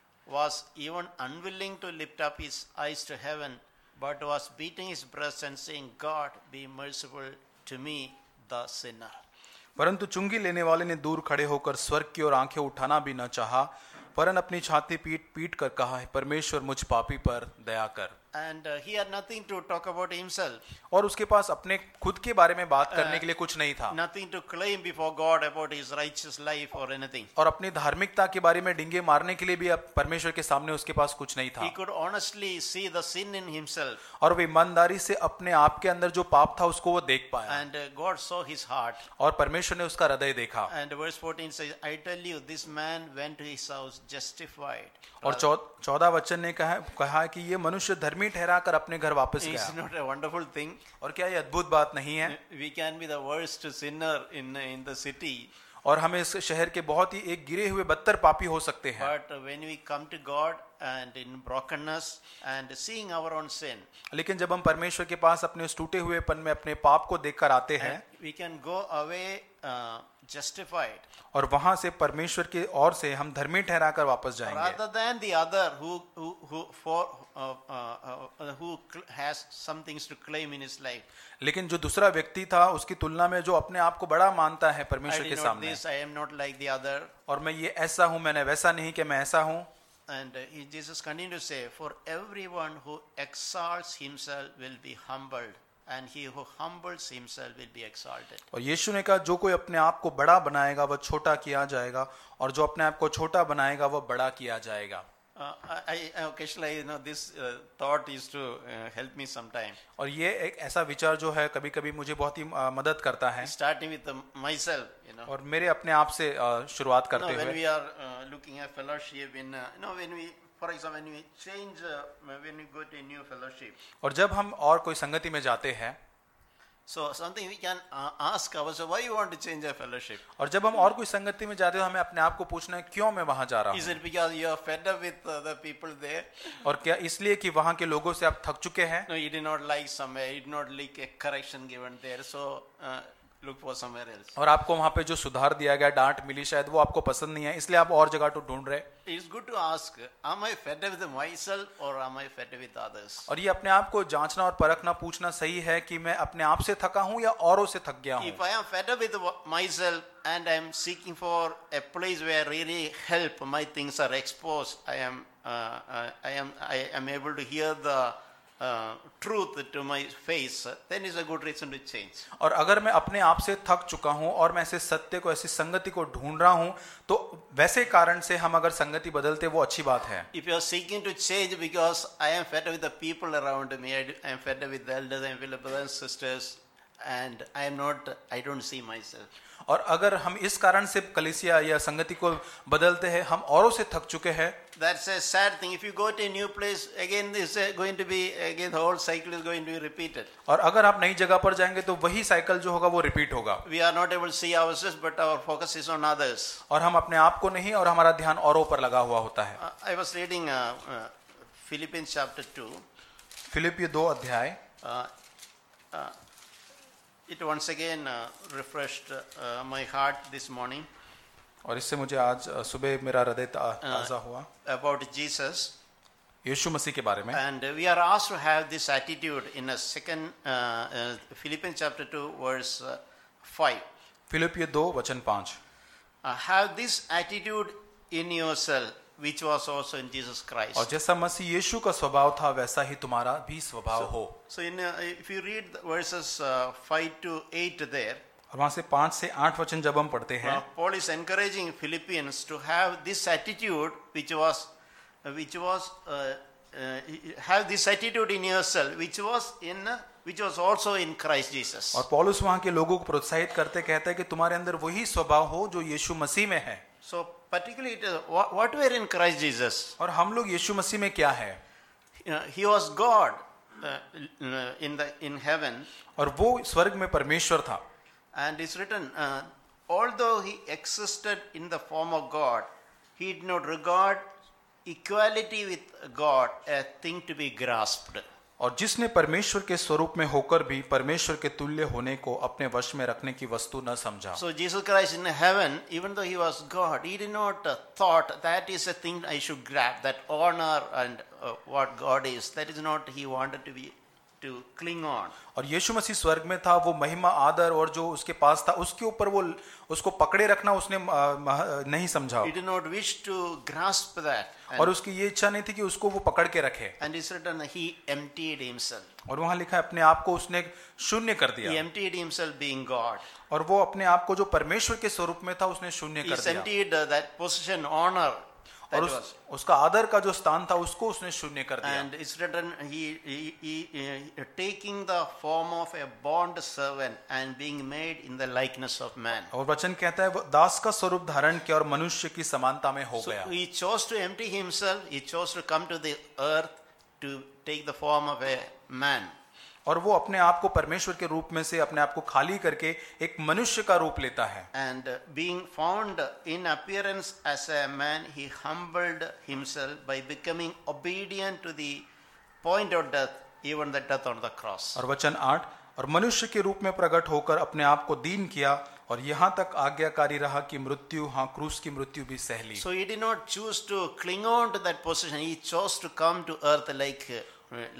was even unwilling to lift up his eyes to heaven, but was beating his breast and saying, God, be merciful to me, the sinner. परंतु चुंगी लेने वाले ने दूर खड़े होकर स्वर्ग की ओर आंखें उठाना भी न चाहा, परन अपनी छाती पीट पीट कर कहा, परमेश्वर मुझ पापी पर दया कर. And uh, he had nothing to talk about himself. और उसके पास अपने खुद के बारे में बात करने Uh, के लिए कुछ नहीं था. Nothing to claim before God about his righteous life or anything. और अपनी धार्मिकता के बारे में डिंगे मारने के लिए भी अब परमेश्वर के सामने उसके पास कुछ नहीं था. He could honestly see the sin in himself. और वो ईमानदारी से अपने आप के अंदर जो पाप था उसको वो देख पाया. And uh, God saw his heart. और परमेश्वर ने उसका हृदय देखा. And verse fourteen says, I tell you, this man went to his house justified. और चौदह वचन ने कहा कहा कि ये मनुष्य धर्मी ठहरा कर अपने घर वापस It's गया. not a wonderful thing. और क्या ये अद्भुत बात नहीं है? We can be the worst sinner in in the city. और हम इस शहर के बहुत ही एक गिरे हुए बदतर पापी हो सकते हैं. But when we come to God and in brokenness and seeing our own sin, लेकिन जब हम परमेश्वर के पास अपने उस टूटे हुए पन में अपने पाप को देखकर आते हैं, we can go away uh, justified. और वहां से परमेश्वर के ओर से हम धर्मी ठहरा कर वापस जाएंगे. Rather than the other who who who for uh, uh, uh, who has some things to claim in his life. लेकिन जो दूसरा व्यक्ति था उसकी तुलना में जो अपने आप को बड़ा मानता है I परमेश्वर के did not सामने, this, I am not like the other. और मैं ये ऐसा हूं, मैंने वैसा नहीं कि मैं ऐसा हूं. And uh, he- Jesus continued to say, for everyone who exalts himself will be humbled, and he who humbles himself will be exalted. और यीशु ने कहा जो कोई अपने आप को बड़ा बनाएगा वह छोटा किया जाएगा, और जो अपने आप को छोटा बनाएगा वह बड़ा किया जाएगा. Uh, I, I occasionally, you know, this uh, thought used to uh, help me sometime. और ये एक ऐसा विचार जो है कभी कभी मुझे बहुत ही आ, मदद करता है. Starting with uh, myself, you know. और मेरे अपने आप से आ, शुरुआत You know, करते when हुए, we are uh, looking at fellowship, in uh, you know, when we, for example, when we change, uh, when we go to a new fellowship, और जब हम और कोई संगति में जाते हैं, so something we can uh, ask ourselves, why you want to change a fellowship? और जब हम और कोई संगति में जाते हैं तो हमें अपने आप को पूछना है क्यों मैं वहां जा रहा Is हूं. it because you are fed up with uh, the people there? और क्या इसलिए कि वहां के लोगों से आप थक चुके हैं, No, you did not like somewhere, you did not like a correction given there, so uh, look for somewhere else. और आपको वहां पे जो सुधार दिया गया, डांट मिली, शायद वो आपको पसंद नहीं है, इसलिए आप और जगह तो ढूंढ रहे. It's good to ask, am I fed up with myself or am I fed up with others? और ये अपने आप को जांचना और परखना पूछना सही है कि मैं अपने आप से थका हूं या औरों से थक गया हूं. If I am fed up with myself and I am seeking for a place where really help, my things are exposed, I am, uh, uh, I am, I am able to hear the uh, truth to my face, then is a good reason to change. और अगर मैं अपने आप से थक चुका हूं और मैं ऐसे सत्य को, ऐसी संगति को ढूंढ रहा हूं, तो वैसे कारण से हम अगर संगति बदलते वो अच्छी बात है. If you are seeking to change because I am fed up with the people around me, I am fed up with the elders, I am fed up with brothers and sisters, and I am not, I don't see myself. और अगर हम इस कारण से कलीसिया या संगति को बदलते हैं, हम औरों से थक चुके हैं, That's a sad thing. If you go to a new place, again this is going to be, again the whole cycle is going to be repeated. और अगर आप नई जगह पर जाएंगे तो वही साइकिल जो होगा वो रिपीट होगा. We are not able to see ourselves, but our focus is on others. और हम अपने आप को नहीं, और हमारा ध्यान औरों पर लगा हुआ होता है. Uh, I was reading uh, uh, Philippians chapter two. फिलिपियों दो अध्याय, Uh, uh, it once again uh, refreshed uh, my heart this morning. और इससे मुझे आज अ, सुबह मेरा हृदय ता- ताजा हुआ about Jesus. यीशु मसीह के बारे में। And we are asked to have this attitude in a second, uh, uh, Philippians chapter two, verse uh, five. फिलिपियो दो वचन पांच। Uh, have this attitude in yourself, which was also in Jesus Christ. और जैसा मसीह यीशु का स्वभाव था वैसा ही तुम्हारा भी स्वभाव हो। So, in uh, if you read the verses uh, five to eight there, और वहां से पांच से आठ वचन जब हम पढ़ते हैं uh, Paul is encouraging Philippians to have this attitude, which was, uh, which was, uh, uh, have this attitude in yourself, which was in, uh, which was also in Christ Jesus. और पौलुस वहां के लोगों को प्रोत्साहित करते कहता है कि तुम्हारे अंदर वही स्वभाव हो जो यीशु मसीह में है। So, particularly, it is, what, what were in Christ Jesus? और हम लोग यीशु मसीह में क्या है? Uh, he was God uh, in the in heaven, और वो स्वर्ग में परमेश्वर था। and it's written, uh, although he existed in the form of God, he did not regard equality with God a thing to be grasped. और जिसने परमेश्वर के स्वरूप में होकर भी परमेश्वर के तुल्य होने को अपने वश में रखने की वस्तु न समझा। So Jesus Christ in heaven, even though he was God, he did not uh, thought that is a thing I should grab, that honor and uh, what God is. That is not he wanted to be to cling on. और यीशु मसीह स्वर्ग में था, वो महिमा आदर और जो उसके पास था उसके ऊपर वो उसको पकड़े रखना उसने आ, नहीं समझा। He did not wish to grasp that. And, और उसकी ये इच्छा नहीं थी कि उसको वो पकड़ के रखे। and it's written he emptied himself. और वहां लिखा है अपने आप को उसने शून्य कर He दिया। emptied himself being God. और वो अपने आप को जो परमेश्वर के स्वरूप में था उसने शून्य He कर दिया। emptied uh, that position, honor. That और उस, was. उसका आदर का जो स्थान था उसको उसने शून्य कर दिया। And it's written, he, he, he, he taking the form of a bond servant and being made in the likeness of man. और वचन कहता है वो दास का स्वरूप धारण किया और मनुष्य की समानता में हो So गया। he chose to empty himself. He chose to come to the earth to take the form of a man. और वो अपने आप को परमेश्वर के रूप में से अपने आप को खाली करके एक मनुष्य का रूप लेता है। And uh, being found in appearance as a man, he humbled himself by becoming obedient to the point of death, even the death on the cross. और वचन आठ, और मनुष्य के रूप में प्रकट होकर अपने आप को दीन किया और यहाँ तक आज्ञाकारी रहा कि मृत्यु, हाँ क्रूस की मृत्यु भी सह ली। So he did not choose to cling on to that position. He chose to come to earth like uh,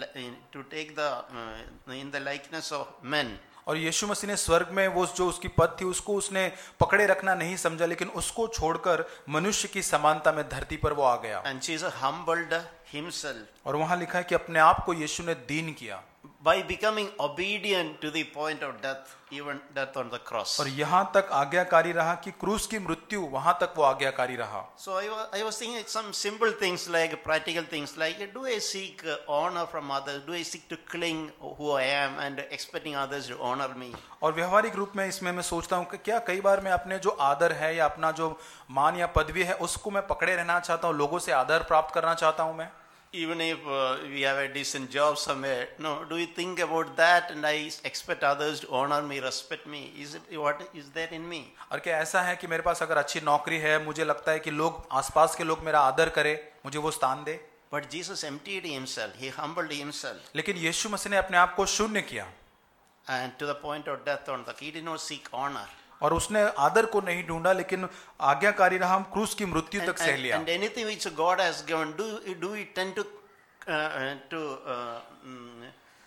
to take the uh, in the likeness of men. और यीशु मसीह ने स्वर्ग में वो जो उसकी पद थी उसको उसने पकड़े रखना नहीं समझा, लेकिन उसको छोड़कर मनुष्य की समानता में धरती पर वो आ गया। And Jesus humbled himself. और वहां लिखा है कि अपने आप को यीशु ने दीन किया By becoming obedient to the point of death, even death on the cross. और यहाँ तक आज्ञाकारी रहा कि क्रूस की मृत्यु, वहां तक वो आज्ञाकारी रहा। So I was, I was thinking some simple things like practical things like, do I seek uh, honor from others? Do I seek to cling who I am and expecting others to honor me? और व्यवहारिक रूप में इसमें मैं सोचता हूँ कि क्या कई बार मैं अपने जो आदर है या अपना जो मान या पदवी है उसको मैं पकड़े रहना चाहता हूँ, लोगों से आदर प्राप्त करना चाहता हूँ मैं। Even if uh, we have a decent job somewhere, no, do you think about that and I expect others to honor me, respect me? Is it what is there in me? और क्या ऐसा है कि मेरे पास अगर अच्छी नौकरी है, मुझे लगता है कि लोग आसपास के लोग मेरा आदर करें, मुझे वो स्थान दे। But Jesus emptied himself. He humbled himself. लेकिन यीशु मसीह ने अपने आप को शून्य किया And to the point of death on the, he did not seek honor. और उसने आदर को नहीं ढूंढा, लेकिन आज्ञाकारी रहा, हम क्रूस की मृत्यु And, तक सह and, लिया। and anything which God has given, do do we tend to uh, to uh, mm,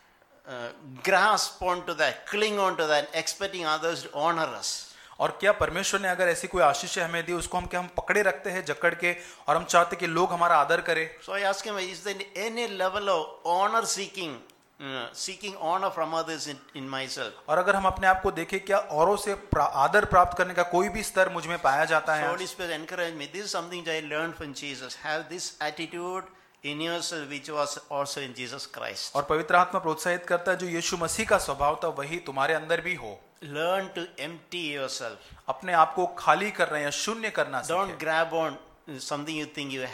uh, grasp onto that, cling onto that, expecting others to honor us? और क्या परमेश्वर ने अगर ऐसी कोई आशीष हमें दी उसको हम क्या हम पकड़े रखते हैं जकड़ के और हम चाहते कि लोग हमारा आदर करें? So I ask him, is there any level of honor seeking, uh, seeking honor from others in, in myself? और अगर हम अपने आप को देखें, क्या औरों से प्रा, आदर प्राप्त करने का कोई भी स्तर मुझ में पाया जाता So है? Holy Spirit encouraged me. This is something that I learned from Jesus. Have this attitude in yourself, which was also in Jesus Christ. और पवित्र आत्मा प्रोत्साहित करता है जो यीशु मसीह का स्वभाव था वही तुम्हारे अंदर भी हो। Learn to empty yourself. अपने आप को खाली करना या शून्य करना सीखें। Don't grab on something you think you have.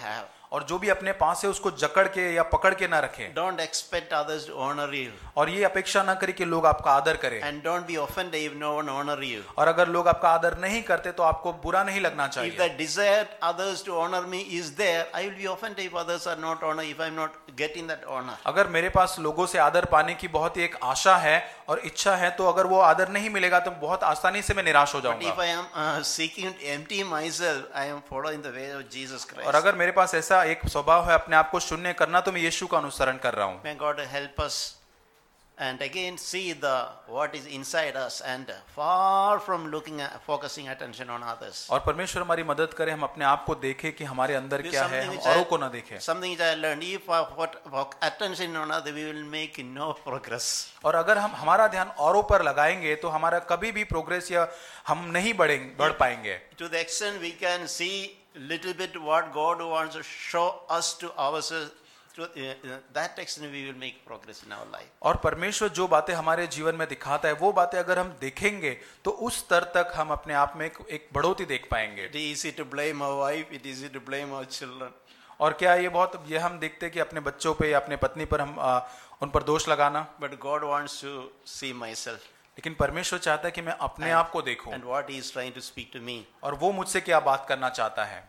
और जो भी अपने पास है उसको जकड़ के या पकड़ के ना रखे, Don't expect others to honor you. और ये अपेक्षा ना करे कि लोग आपका आदर करें, And don't be offended if no one honor you. और अगर लोग आपका आदर नहीं करते तो आपको बुरा नहीं लगना If चाहिए। the desire others to honor me is there, I will be offended if others are not honor, if I am not getting that honor. अगर मेरे पास लोगों से आदर पाने की बहुत ही एक आशा है और इच्छा है, तो अगर वो आदर नहीं मिलेगा तो बहुत आसानी से मैं निराश हो But if जाऊंगा। I am uh, seeking to empty myself, I am following the way of Jesus और Christ. अगर मेरे पास ऐसा एक स्वभाव है अपने आप को शून्य करना, तो मैं यीशु का अनुसरण कर रहा हूँ। May God help us and again see the what is inside us and far from looking at focusing attention on others. और परमेश्वर हमारी मदद करे, हम अपने आप को देखें कि हमारे अंदर This is क्या है, something हम which औरों I- को ना देखें। Something which I learned, if I put put attention on others, we will make no progress. और अगर हम हमारा ध्यान औरों पर लगाएंगे तो हमारा कभी भी प्रोग्रेस या हम नहीं बढ़ेंगे बढ़ पाएंगे। To the extent we can see little bit what God wants to show us to ourselves, to uh, that extent we will make progress in our life. और परमेश्वर जो बातें हमारे जीवन में दिखाता है, वो बातें अगर हम देखेंगे तो उस स्तर तक हम अपने आप में एक, एक बढ़ोतरी देख पाएंगे। It is easy to blame our wife, it is easy to blame our children. और क्या ये बहुत ये हम देखते हैं कि अपने बच्चों पे या अपने पत्नी पर हम आ, उन पर दोष लगाना, But God wants to see myself लेकिन परमेश्वर चाहता है कि मैं अपने आप को देखूं and what He is trying to speak to me. और वो मुझसे क्या बात करना चाहता है।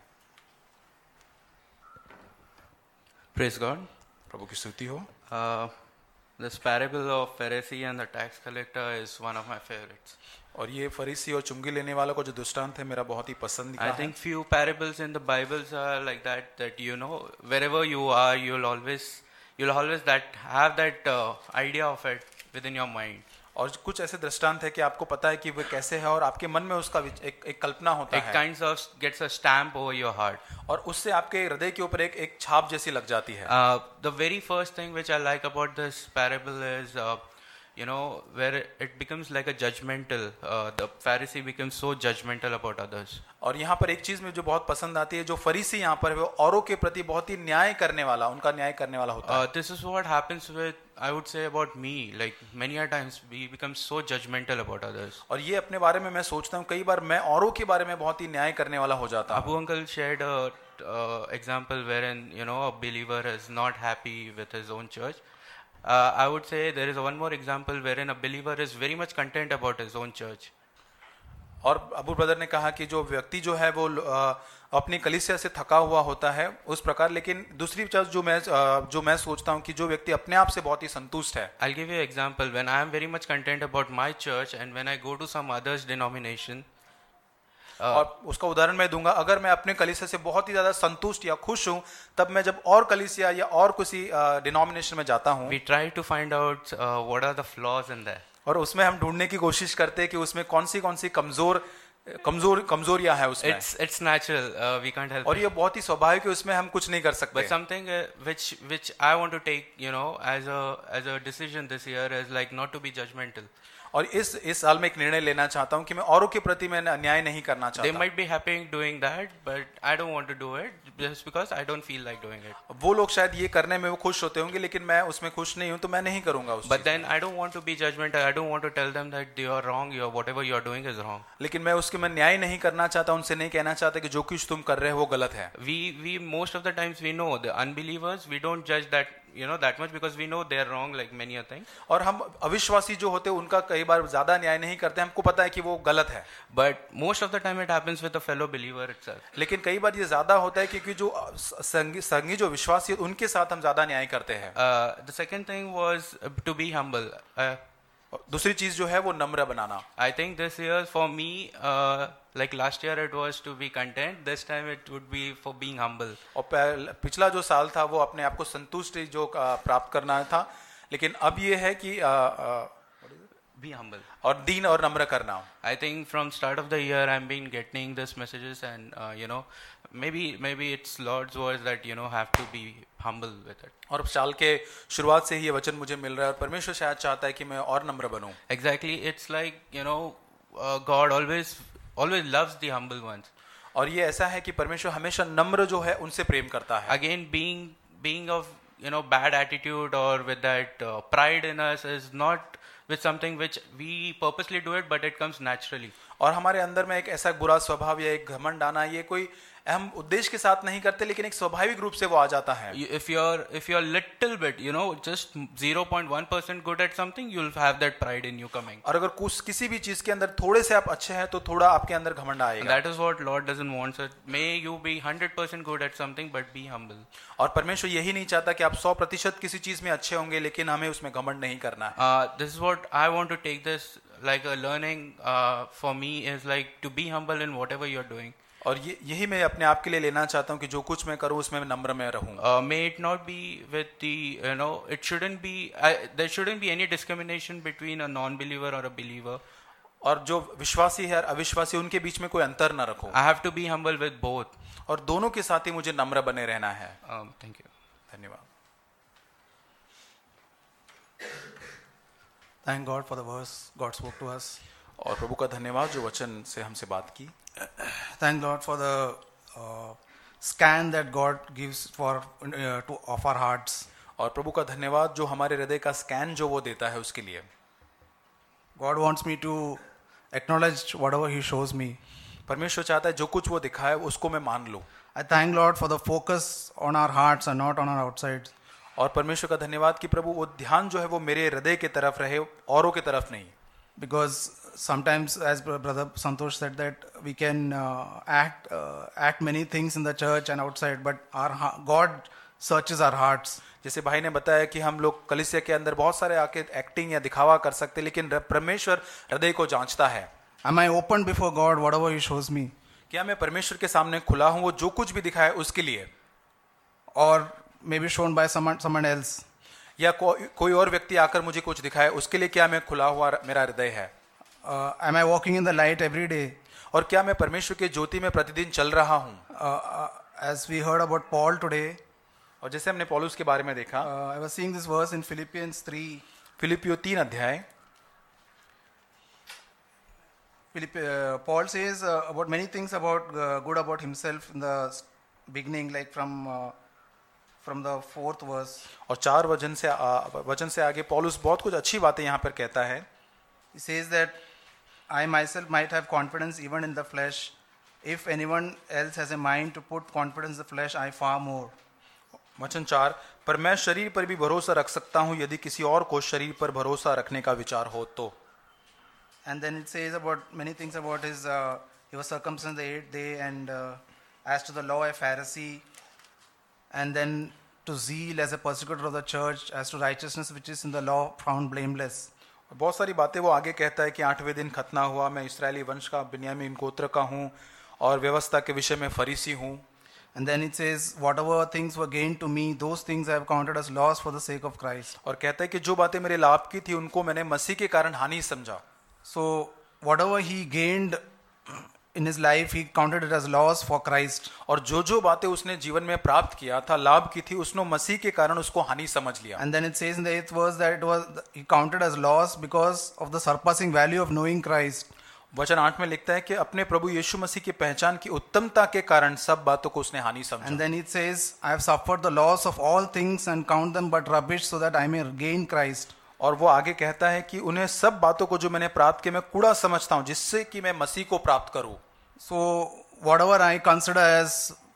Praise God. प्रभु की स्तुति हो। Uh, this parable of Pharisee and the tax collector is one of my favorites. और ये फरीसी और चुंगी लेने वाला को जो दृष्टांत है मेरा बहुत ही पसंदीदा I है। think few parables in the Bibles are like that. That you know, wherever you are, you'll always, you'll always that have that uh, idea of it within your mind. और कुछ ऐसे दृष्टांत है कि आपको पता है कि वो कैसे है और आपके मन में उसका विच- एक, एक कल्पना होता It है, kind of gets a stamp over your heart. और उससे आपके हृदय के ऊपर एक एक छाप जैसी लग जाती है। Uh, the very first thing which I like about this parable is, uh, you know, where it becomes like a judgmental. Uh, the Pharisee becomes so judgmental about others. और यहाँ पर एक चीज मुझे जो बहुत पसंद आती है, जो फरीसी यहाँ पर है वो औरों के प्रति बहुत ही न्याय करने वाला, उनका न्याय करने वाला होता है। Uh, this is what happens with, I would say, about me. Like many a times we become so judgmental about others. और ये अपने बारे में मैं सोचता हूँ, कई बार मैं औरों के बारे में बहुत ही न्याय करने वाला हो जाता हूँ। Abu uncle shared a uh, example wherein, you know, a believer is not happy with his own church. Uh, I would say there is one more example wherein a believer is very much content about his own church. और Abu brother ने कहा कि जो व्यक्ति जो है वो अ, अपनी कलीसिया से थका हुआ होता है उस प्रकार, लेकिन दूसरी चीज जो मैं अ, जो मैं सोचता हूँ कि जो व्यक्ति अपने आप से बहुत ही संतुष्ट है। I'll give you an example. When I am very much content about my church and when I go to some others denomination, और उसका उदाहरण मैं दूंगा, अगर मैं अपने कलीसिया से बहुत ही ज्यादा संतुष्ट या खुश हूँ, तब मैं जब और कलीसिया या और किसी डिनोमिनेशन में जाता हूँ we try to find out uh, what are the flaws in there. और उसमें हम ढूंढने की कोशिश करते हैं कि उसमें कौन सी कौन सी कमजोर कमजोर कमजोरियां है उसमें। It's it's natural. Uh, we can't help और it. ये बहुत ही स्वाभाविक है, उसमें हम कुछ नहीं कर सकते। But something uh, which which I want to take, you know, as a as a decision this year is like not to be judgmental. और इस इस साल में एक निर्णय लेना चाहता हूँ कि मैं औरों के प्रति मैं अन्याय नहीं करना They चाहता। might be happy doing that, but I don't want to do it just because I don't feel like doing it. वो लोग शायद ये करने में वो खुश होते होंगे, लेकिन मैं उसमें खुश नहीं हूँ, तो मैं नहीं करूंगा उस But cheese then I don't want to be judgmental. I don't want to tell them that you are wrong. You are whatever you are doing is wrong. में। लेकिन मैं उसके मैं न्याय नहीं करना चाहता, उनसे नहीं कहना चाहता कि जो कुछ तुम कर रहे हो वो गलत है। We we most of the times we know the unbelievers. We don't judge that, you know, that much because we know they are wrong like many a thing. और हम अविश्वासी जो होते हैं उनका कई बार ज्यादा न्याय नहीं करते, हमको पता है कि वो गलत है। But most of the time it happens with a fellow believer itself. लेकिन कई बार ये ज्यादा होता है क्योंकि जो संगी, संगी जो विश्वासी है उनके साथ हम ज्यादा न्याय करते हैं। Uh, the second thing was uh, to be humble. Uh, दूसरी चीज जो है वो नम्र बनाना। I think this year for me, uh, like last year it was to be content. This time it would be for being humble. और पहल- पिछला जो साल था वो अपने आप को संतुष्टि जो अ, प्राप्त करना था, लेकिन अब ये है कि अ, अ, Be humble. और दीन और नम्र करना। I think from start of the year I've been getting this messages and uh, you know maybe maybe it's Lord's words that you know have to be humble with it. और साल के शुरुआत से ही ये वचन मुझे मिल रहा है और परमेश्वर शायद चाहता है कि मैं और नम्र बनूं। Exactly, it's like you know uh, God always always loves the humble ones. और ये ऐसा है कि परमेश्वर हमेशा नम्र जो है उनसे प्रेम करता है। Again, being being of you know bad attitude or with that uh, pride in us is not with something which we purposely do it, but it comes naturally. और हमारे अंदर में एक ऐसा बुरा स्वभाव या एक घमंड आना, ये कोई हम उद्देश्य के साथ नहीं करते, लेकिन एक स्वाभाविक रूप से वो आ जाता है. You- if you're if you're little bit, you know, just zero point one percent good at something, you'll have that pride in you coming. और अगर कुछ किसी भी चीज के अंदर थोड़े से आप अच्छे हैं तो थोड़ा आपके अंदर घमंड And आएगा. that is what Lord doesn't want. So may you be one hundred percent good at something, but be humble. और परमेश्वर यही नहीं चाहता कि आप सौ प्रतिशत किसी चीज में अच्छे होंगे लेकिन हमें उसमें घमंड नहीं करना है. Uh, this is what I want to take this like a learning uh, for me is like to be humble in whatever you're doing. और ये यही मैं अपने आप के लिए लेना चाहता हूँ कि जो कुछ मैं करूँ उसमें नम्र में रहूँ. Uh, may it not be with the, you know, it shouldn't be, I, there shouldn't be any discrimination between a non-believer or a believer. और जो विश्वासी है और अविश्वासी उनके बीच में कोई अंतर न रखो. I have to be humble with both. और दोनों के साथ ही मुझे नम्र बने रहना है. Um, thank you. धन्यवाद. Thank God for the verse God spoke to us. और प्रभु का धन्यवाद जो वचन से हमसे बात की. Thank God for the uh, scan that God gives for uh, to of our hearts. और प्रभु का धन्यवाद जो हमारे हृदय का स्कैन जो वो देता है उसके लिए. God wants me to acknowledge whatever He shows me. परमेश्वर चाहता है जो कुछ वो दिखाए उसको मैं मान लूं. I thank Lord for the focus on our hearts and not on our outsides. और परमेश्वर का धन्यवाद कि प्रभु वो ध्यान जो है वो मेरे हृदय की तरफ रहे, औरों की तरफ नहीं. Because sometimes, as Brother Santosh said, that we can uh, act uh, act many things in the church and outside, but our ha- God searches our hearts. जैसे भाई ने बताया कि हम लोग कलीसिया के अंदर बहुत सारे आके एक्टिंग या दिखावा कर सकते, लेकिन परमेश्वर हृदय को जांचता है. Am I open before God whatever He shows me? क्या मैं परमेश्वर के सामने खुला हूं वो जो कुछ भी दिखाए उसके लिए, Or maybe shown by someone someone else? या को, कोई और व्यक्ति आकर मुझे कुछ दिखाए उसके लिए क्या मैं खुला हुआ मेरा हृदय है. Uh, am I walking in the light every day? और क्या मैं परमेश्वर के ज्योति में प्रतिदिन चल रहा हूं. Uh, uh, as we heard about Paul today, और जैसे हमने पौलुस के बारे में देखा, uh, I was seeing this verse in Philippians three. फिलिपियो तीन अध्याय. Philipp, uh, Paul says uh, about many things about uh, good about himself in the s- beginning, like from uh, from the fourth verse. और चार वचन से आ, वचन से आगे पौलुस बहुत कुछ अच्छी बातें यहाँ पर कहता है. He says that I myself might have confidence even in the flesh. If anyone else has a mind to put confidence in the flesh, I far more. वचन चार, पर मैं शरीर पर भी भरोसा रख सकता हूँ यदि किसी और को शरीर पर भरोसा रखने का विचार हो तो. And then it says about many things about his, uh, he was circumcised on the eighth day, and uh, as to the law, a Pharisee, and then to zeal as a persecutor of the church, as to righteousness which is in the law, found blameless. बहुत सारी बातें वो आगे कहता है कि आठवें दिन खतना हुआ, मैं इस्राएली वंश का बिन्यामीन गोत्र का हूँ और व्यवस्था के विषय में फरीसी हूँ. And then it says, whatever things were gained to me, those things I have counted as loss for the sake of Christ. और कहता है कि जो बातें मेरे लाभ की थी उनको मैंने मसीह के कारण हानि समझा. So whatever he gained in his life, he counted it as loss for Christ. और जो जो बातें उसने जीवन में प्राप्त किया था, लाभ की थी, उसने मसीह के कारण उसको हानि समझ लिया. And then it says in the eighth verse that it was he counted as loss because of the surpassing value of knowing Christ. वचन आठ में लिखता है कि अपने प्रभु यीशु मसीह की पहचान की उत्तमता के कारण सब बातों को उसने हानि समझा. And then it says, I have suffered the loss of all things and count them but rubbish so that I may gain Christ. और वो आगे कहता है कि उन्हें सब बातों को जो मैंने प्राप्त किया मैं कूड़ा समझता हूँ जिससे कि मैं मसीह को प्राप्त करूँ. So whatever I consider as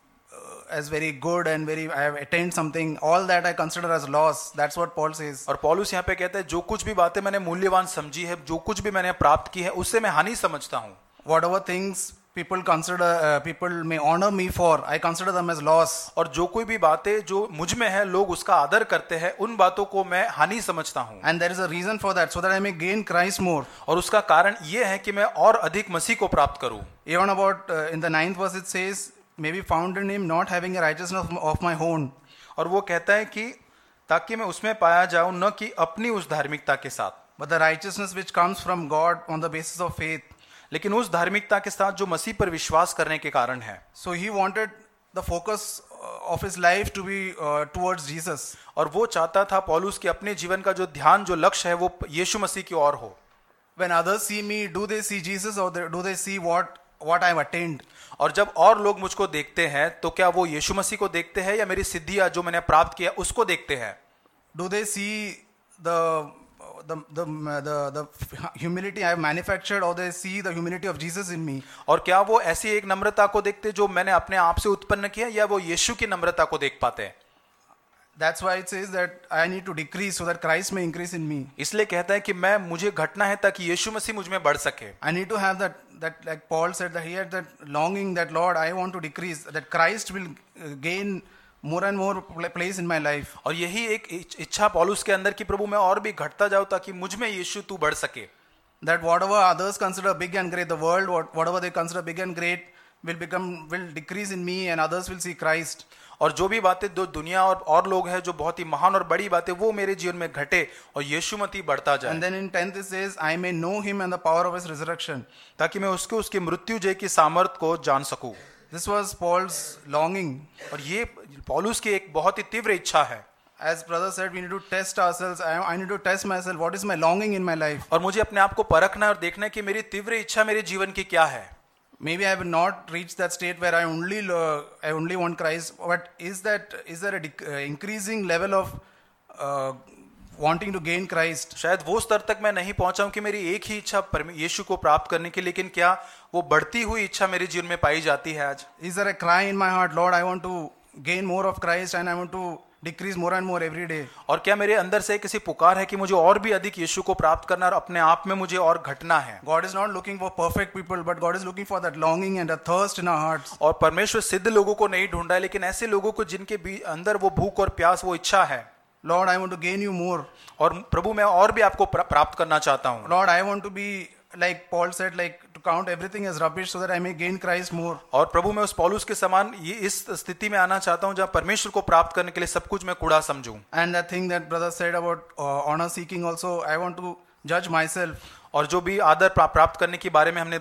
uh, as very good and very I have attained something, all that I consider as loss. That's what Paul says. और पौलुस यहाँ पे कहता है जो कुछ भी बातें मैंने मूल्यवान समझी है, जो कुछ भी मैंने प्राप्त की है, उससे मैं हानि समझता हूँ. Whatever things people consider uh, people may honor me for, I consider them as loss. और जो कोई भी बातें जो मुझ में है लोग उसका आदर करते हैं, उन बातों को मैं हानि समझता हूँ. And there is a reason for that, so that I may gain Christ more. और उसका कारण ये है कि मैं और अधिक मसीह को प्राप्त करूँ. Even about uh, in the ninth verse it says, may be found in him not having a righteousness of, of my own. और वो कहता है कि ताकि मैं उसमें पाया जाऊं न कि अपनी उस धार्मिकता के साथ, But the righteousness which comes from God on the basis of faith. लेकिन उस धार्मिकता के साथ जो मसीह पर विश्वास करने के कारण है. So he wanted the focus uh, of his life to be uh, towards Jesus. और वो चाहता था पौलुस के अपने जीवन का जो ध्यान जो लक्ष्य है वो यीशु मसीह की ओर हो. When others see me, do they see Jesus or they, do they see what what I have attained? और जब और लोग मुझको देखते हैं तो क्या वो यीशु मसीह को देखते हैं या मेरी सिद्धियां जो मैंने प्राप्त किया उसको देखते हैं? Do they see the the, the, the, the humility I have manufactured, or they see the humility of Jesus in me. और क्या वो ऐसी एक नम्रता को देखते जो मैंने अपने आप से उत्पन्न किया, या वो यीशु की नम्रता को देख पाते हैं? That's why it says that I need to decrease so that Christ may increase in me. इसलिए कहता है कि मैं मुझे घटना है ताकि यीशु मसीह मुझ में बढ़ सके. I need to have that, that like Paul said, that he had that longing that Lord, I want to decrease, that Christ will gain more and more place in my life. और यही एक इच्छा पौलुस के अंदर की प्रभु मैं और भी घटता जाऊं ताकि मुझ में यीशु तू बढ़ सके. That whatever others consider big and great, the world, whatever they consider big and great, will become, will decrease in me, and others will see Christ. और जो भी बातें दो दुनिया और और लोग हैं जो बहुत ही महान और बड़ी बातें वो मेरे जीवन में घटे और यीशु मसीह बढ़ता जाए. And then in tenth it says, I may know him and the power of his resurrection. ताकि मैं उसको उसके मृत्यु जय की सामर्थ को जान सकूं. This was Paul's longing. और ये पौलुस की एक बहुत ही तीव्र इच्छा है. As brother said, we need to test ourselves. I, I need to test myself. What is my longing in my life? और मुझे अपने आप को परखना है और देखना है कि मेरी तीव्र इच्छा मेरे जीवन की क्या है. Maybe I have not reached that state where I only uh, I only want Christ. But is that is there a dec- uh, increasing level of uh, wanting to gain Christ? शायद वो स्तर तक मैं नहीं पहुंचा हूं कि मेरी एक ही इच्छा यीशु को प्राप्त करने की, लेकिन क्या वो बढ़ती हुई इच्छा मेरे जीवन में पाई जाती है आज? Is there a cry in my heart, Lord, I want to gain more of Christ and I want to decrease more and more every day? और क्या मेरे अंदर से किसी पुकार है कि मुझे और भी अधिक यीशु को प्राप्त करना और अपने आप में मुझे और घटना है? God is not looking for perfect people, but God is looking for that longing and a thirst in our hearts. और परमेश्वर सिद्ध लोगों को नहीं ढूंढ रहा है, लेकिन ऐसे लोगों को जिनके भी अंदर वो भूख और प्यास, वो इच्छा है. Lord, I want to gain you more. और प्रभु मैं और भी आपको प्राप्त करना चाहता हूँ. Lord, I want to be like Paul said, like to count everything as rubbish so that I may gain Christ more. और प्रभु मैं उस पौलुस के समान ये इस स्थिति में आना चाहता हूँ जहाँ परमेश्वर को प्राप्त करने के लिए सब कुछ मैं कूड़ा समझूं. And the thing that brother said about uh, honor seeking also, I want to judge myself. और जो भी आदर प्राप्त करने के बारे में हमने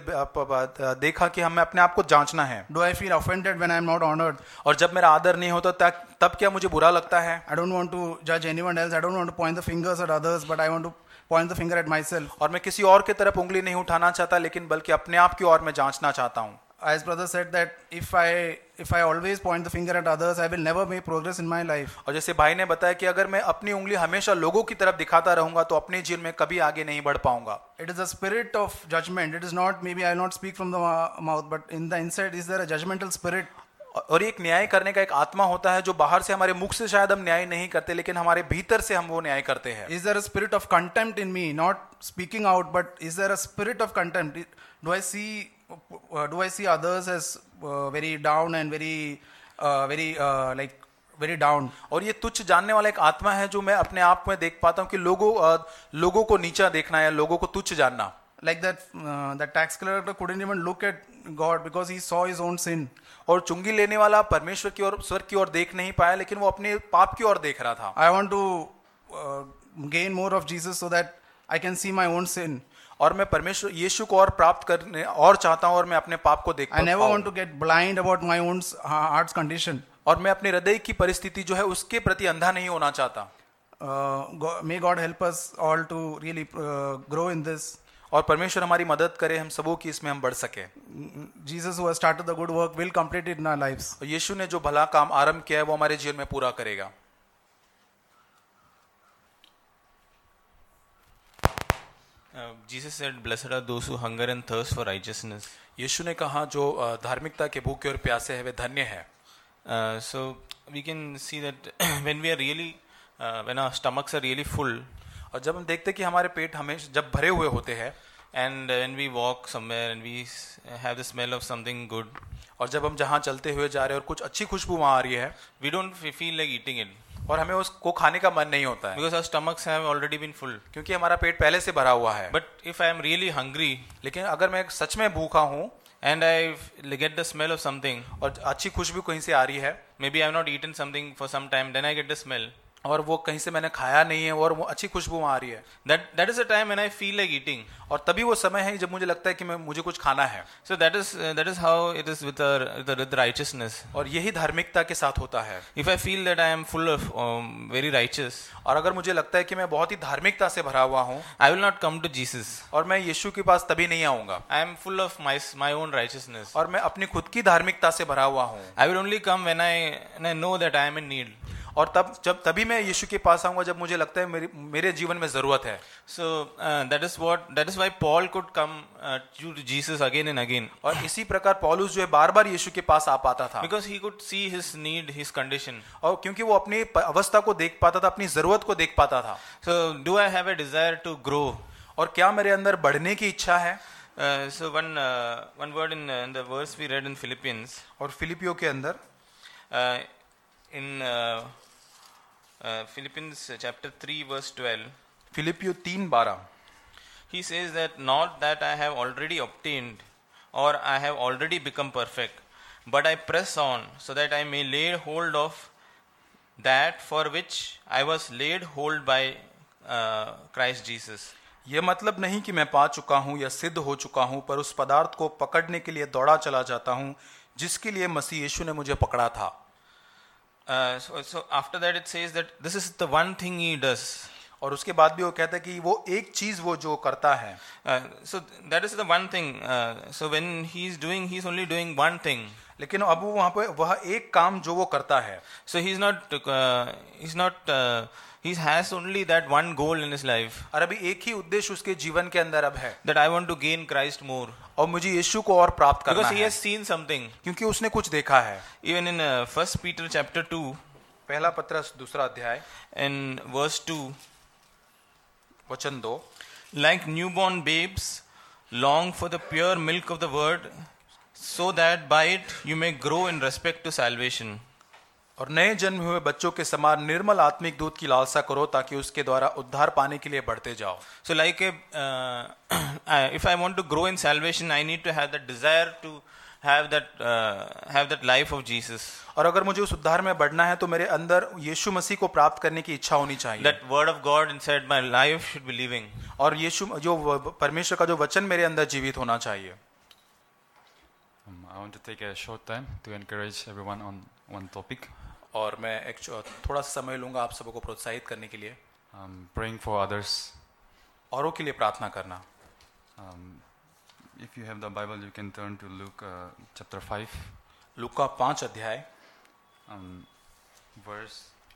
देखा कि हमें अपने आप को जांचना है. Do I feel offended when I am not honored? और जब मेरा आदर नहीं होता तब क्या मुझे बुरा लगता है? I don't want to judge anyone else. I don't want to point the fingers at others, but I want to point the finger at myself. और मैं किसी और की तरफ उंगली नहीं उठाना चाहता, लेकिन बल्कि अपने आप की ओर मैं जांचना चाहता हूँ. As brother said that if I if I always point the finger at others, I will never make progress in my life. और जैसे भाई ने बताया कि अगर मैं अपनी उंगली हमेशा लोगों की तरफ दिखाता रहूंगा तो अपने जीवन में कभी आगे नहीं बढ़ पाऊंगा. It is a spirit of judgment. It is not, maybe I will not speak from the mouth, but in the inside is there a judgmental spirit. और एक न्याय करने का एक आत्मा होता है जो बाहर से हमारे मुख से शायद हम न्याय नहीं करते, लेकिन हमारे भीतर से हम वो न्याय करते हैं. Is there a spirit of contempt in me, not speaking out, but is there a spirit of contempt? Do I see uh, do I see others as uh, very down and very uh, very uh, like very down? और ये तुच्छ जानने वाला एक आत्मा है जो मैं अपने आप में देख पाता हूँ कि लोगों uh, लोगों को नीचा देखना या लोगों को तुच्छ जानना. Like that uh, that tax collector couldn't even look at God because he saw his own sin. और चुंगी लेने वाला परमेश्वर की ओर, स्वर्ग की ओर देख नहीं पाया, लेकिन वो अपने पाप की ओर देख रहा था. I want to uh, gain more of Jesus so that I can see my own sin. और मैं परमेश्वर यीशु को और प्राप्त करने और चाहता हूँ और मैं अपने पाप को देख I never want to get blind about my own heart's condition. और मैं अपने हृदय की परिस्थिति जो है उसके प्रति अंधा नहीं होना चाहता. Uh, may God help us all to really uh, grow in this. और परमेश्वर हमारी मदद करे हम सबों की इसमें हम बढ़ सके. Jesus who has started the good work will complete it in our lives. और यीशु ने जो भला काम आरंभ किया है वो हमारे जीवन में पूरा करेगा. Uh, Jesus said, "Blessed are those who hunger and thirst for righteousness." यीशु ने कहा जो धार्मिकता के भूखे और प्यासे हैं वे धन्य हैं. Uh, so we can see that when we are really, uh, when our stomachs are really full, और जब हम देखते हैं कि हमारे पेट हमेशा जब भरे हुए होते हैं, and when we walk somewhere and we have the smell of something good, और जब हम जहाँ चलते हुए जा रहे हैं और कुछ अच्छी खुशबू वहाँ आ रही है, we don't feel like eating it. और हमें उसको खाने का मन नहीं होता है. Because our stomachs have already been full. क्योंकि हमारा पेट पहले से भरा हुआ है. But if I am really hungry, लेकिन अगर मैं सच में भूखा हूँ and I get the smell of something, और अच्छी खुशबू कहीं से आ रही है, maybe I have not eaten something for some time, then I get the smell. और वो कहीं से मैंने खाया नहीं है और वो अच्छी खुशबू आ रही है, that that is the time when I feel like eating. और तभी वो समय है जब मुझे लगता है कि मैं मुझे कुछ खाना है. So that is uh, that is how it is with our with, our, with righteousness. और यही धार्मिकता के साथ होता है. If I feel that I am full of um, very righteous, और अगर मुझे लगता है कि मैं बहुत ही धार्मिकता से भरा हुआ हूँ, I will not come to Jesus. और मैं यीशु के पास तभी नहीं आऊंगा. I am full of my my own righteousness. और मैं अपनी खुद की धार्मिकता से भरा हुआ हूँ. I will only come when I when I know that I am in need. और तब जब तभी मैं यीशु के पास आऊंगा जब मुझे लगता है मेरे मेरे जीवन में जरूरत है. So uh, that is what that is why Paul could come uh, to Jesus again and again, और इसी प्रकार पौलुस जो है बार बार यीशु के पास आ पाता था, because he could see his need, his condition. और क्योंकि वो अपनी प- अवस्था को देख पाता था, अपनी जरूरत को देख पाता था. So do I have a desire to grow? और क्या मेरे अंदर बढ़ने की इच्छा है? Uh, so one uh, one word in, uh, in the verse we read in Philippians, और फिलिपियो के अंदर uh, in uh, uh, Philippians chapter three verse twelve, फिलिपियो तीन बारह, he says that not that I have already obtained or I have already become perfect, but I press on so that I may lay hold of that for which I was laid hold by uh, Christ Jesus. ये मतलब नहीं कि मैं पा चुका हूँ या सिद्ध हो चुका हूँ, पर उस पदार्थ को पकड़ने के लिए दौड़ा चला जाता हूँ जिसके लिए मसीह यीशु ने मुझे पकड़ा था. Uh, so, so after that it says that this is the one thing he does. और उसके बाद भी वो कहता है कि वो एक चीज वो जो करता है. Uh, so that is the one thing. Uh, so when he is doing, he is only doing one thing. लेकिन अब वो वहाँ पे वह एक काम जो वो करता है, So he is not. Uh, he's not. Uh, he has only that one goal in his life. और अभी एक ही उद्देश्य उसके जीवन के अंदर अब है, That I want to gain Christ more. और मुझे यीशु को और प्राप्त करना Because he है, has seen something. क्योंकि उसने कुछ देखा है. Even in uh, First Peter chapter two, पहला पत्रस दूसरा अध्याय in verse two, वचन दो, like newborn babes, long for the pure milk of the word, so that by it you may grow in respect to salvation. और नए जन्म हुए बच्चों के समान निर्मल आत्मिक दूध की लालसा करो ताकि उसके द्वारा उद्धार पाने के लिए बढ़ते जाओ. So like a, uh, if I want to grow in salvation, I need to have the desire to have that uh, have that life of Jesus. और अगर मुझे उस उद्धार में बढ़ना है तो मेरे अंदर यीशु मसीह को प्राप्त करने की इच्छा होनी चाहिए. That word of God inside my life should be living. और यीशु जो व- परमेश्वर का जो वचन मेरे अंदर जीवित होना चाहिए. Um, I want to take a short time to encourage everyone on one topic. और मैं एक छो- थोड़ा सा समय लूंगा आप सबको प्रोत्साहित करने के लिए. Um, praying for others. औरों के लिए प्रार्थना करना. Um, if you have the Bible, you can turn to Luke uh, chapter five, लूका पांच अध्याय um, verse.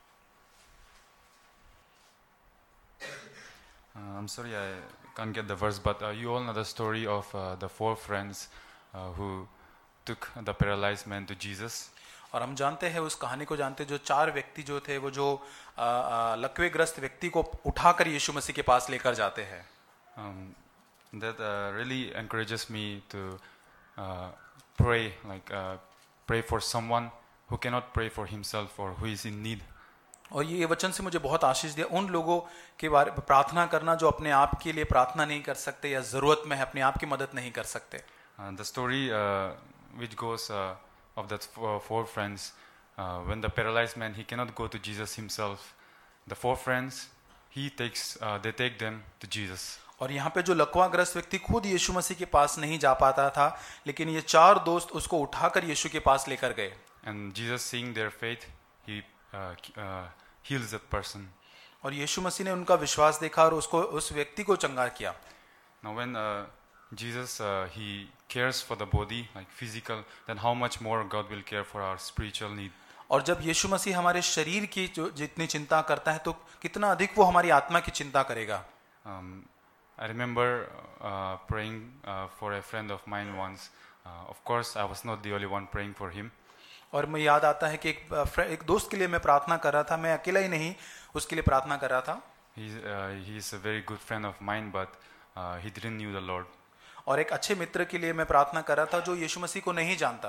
Uh, I'm sorry, I can't get the verse, but uh, you all know the story of uh, the four friends uh, who took the paralyzed man to Jesus. और हम जानते हैं उस कहानी को जानते हैं, जो चार व्यक्ति जो थे वो जो आ, आ, लकवेग्रस्त व्यक्ति को उठाकर यीशु मसीह के पास लेकर जाते हैं. Um, that uh, really encourages me to uh, pray, like uh, pray for someone who cannot pray for himself or who is in need. और ये वचन से मुझे बहुत आशीष दिया, उन लोगों के बारे में प्रार्थना करना जो अपने आप के लिए प्रार्थना नहीं कर सकते या जरूरत में है, अपने आप की मदद नहीं कर सकते. Uh, the story uh, which goes uh, of that four, four friends, uh, when the paralyzed man, he cannot go to Jesus himself. The four friends, he takes, uh, they take them to Jesus. और यहाँ पे जो लकवाग्रस्त व्यक्ति खुद यीशु मसीह के पास नहीं जा पाता था, लेकिन ये चार दोस्त उसको उठाकर यीशु के पास लेकर गए. And Jesus, seeing their faith, he uh, uh, heals that person. और यीशु मसीह ने उनका विश्वास देखा और उसको उस व्यक्ति को चंगा किया. Now when uh, Jesus, uh, he cares for the body, like physical, then how much more God will care for our spiritual need. और जब यीशु मसीह हमारे शरीर की जो जितनी चिंता करता है तो कितना अधिक वो हमारी आत्मा की चिंता करेगा. Um, I remember uh, praying uh, for a friend of mine once. Uh, of course, I was not the only one praying for him. और मैं याद आता है कि एक फ्रे- एक दोस्त के लिए मैं प्रार्थना कर रहा था, मैं अकेला ही नहीं उसके लिए प्रार्थना कर रहा था. He's, uh, he's a very good friend of mine, but uh, he didn't knew the Lord. और एक अच्छे मित्र के लिए मैं प्रार्थना कर रहा था जो यीशु मसीह को नहीं जानता.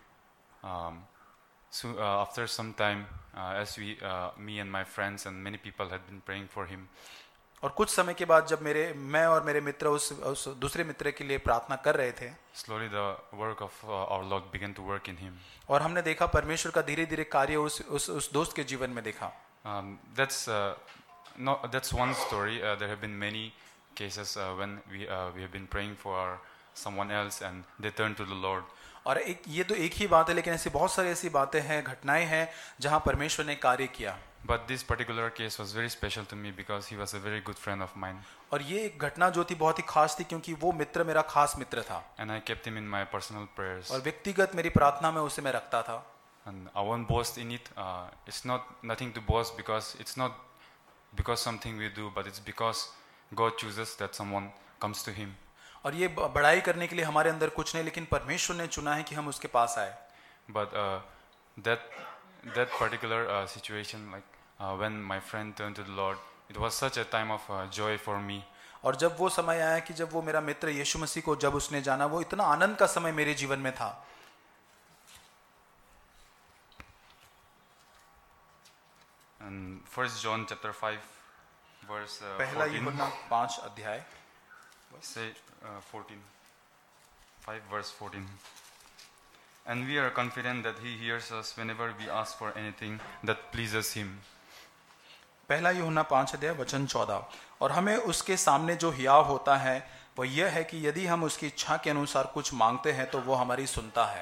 Um, so uh, after some time, uh, as we, uh, me and my friends and many people had been praying for him, और कुछ समय के बाद जब मेरे मैं और मेरे मित्र उस, उस दूसरे मित्र के लिए प्रार्थना कर रहे थे, slowly the work of uh, our Lord began to work in him. और हमने देखा परमेश्वर का धीरे धीरे कार्य उस उस उस दोस्त के जीवन में देखा. Um, that's uh, no, that's one story. Uh, there have been many cases uh, when we uh, we have been praying for someone else and they turn to the Lord. और एक ये तो एक ही बात है, लेकिन ऐसी बहुत सारी ऐसी बातें हैं, घटनाएं हैं जहां परमेश्वर ने कार्य किया. But this particular case was very special to me because he was a very good friend of mine, और ये एक घटना जो थी बहुत ही खास थी क्योंकि वो मित्र मेरा खास मित्र था and I kept him in my personal prayers. और व्यक्तिगत मेरी प्रार्थना में उसे मैं रखता था. and I won't boast in it. Uh, it's not nothing to boast because it's not because something we do, but it's because God chooses that someone comes to Him. और ये ब- बड़ाई करने के लिए हमारे अंदर कुछ नहीं, लेकिन परमेश्वर ने चुना है कि हम उसके पास आए. But uh, that that particular uh, situation, like uh, when my friend turned to the Lord, it was such a time of uh, joy for me. और जब वो समय आया कि जब वो मेरा मित्र यीशु मसीह को जब उसने जाना, वो इतना आनंद का समय मेरे जीवन में था. And First John chapter five, verse uh, पहला fourteen. यूहन्ना पांच अध्याय Say uh, fourteen. five verse fourteen. And we are confident that He hears us whenever we ask for anything that pleases Him. पहला यूहन्ना पांच अध्याय वचन चौदह. और हमें उसके सामने जो हियाव होता है वह यह है कि यदि हम उसकी इच्छा के अनुसार कुछ मांगते हैं तो वो हमारी सुनता है.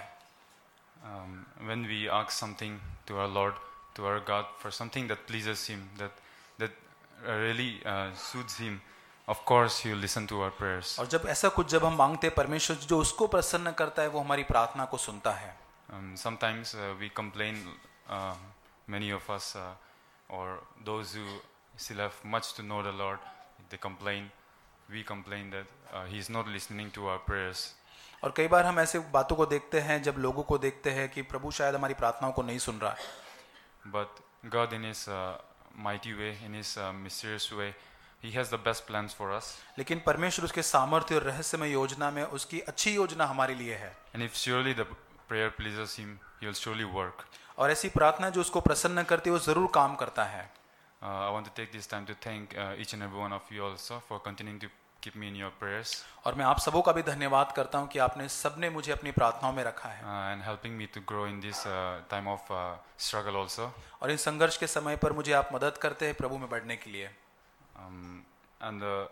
Um, when we ask something to our Lord, to our God, for something that pleases Him, that that uh, really uh, suits Him, of course He will listen to our prayers. और जब ऐसा कुछ जब हम मांगते हैं, परमेश्वर जो उसको प्रसन्न करता है वो हमारी प्रार्थना को सुनता है. Um, sometimes uh, we complain, uh, many of us, uh, or those who still have much to know the Lord, they complain. We complain that uh, He is not listening to our prayers. और कई बार हम ऐसे बातों को देखते हैं, जब लोगों को देखते हैं कि प्रभु शायद हमारी प्रार्थनाओं को नहीं सुन रहा है. But God, in His uh, mighty way, in His uh, mysterious way, He has the best plans for us. लेकिन परमेश्वर उसके सामर्थ्य और रहस्यमय योजना में उसकी अच्छी योजना हमारे लिए है. And if surely the prayer pleases Him, He will surely work. और ऐसी प्रार्थना जो उसको प्रसन्न करती है वो जरूर काम करता है. Uh, I want to take this time to thank uh, each and every one of you also for continuing to keep me in your prayers और मैं आप सबों का भी धन्यवाद करता हूं कि आपने सबने मुझे अपनी प्रार्थनाओं में रखा है. uh, and helping me to grow in this uh, time of uh, struggle also. और इन संघर्ष के समय पर मुझे आप मदद करते हैं प्रभु में बढ़ने के लिए. Um, and uh,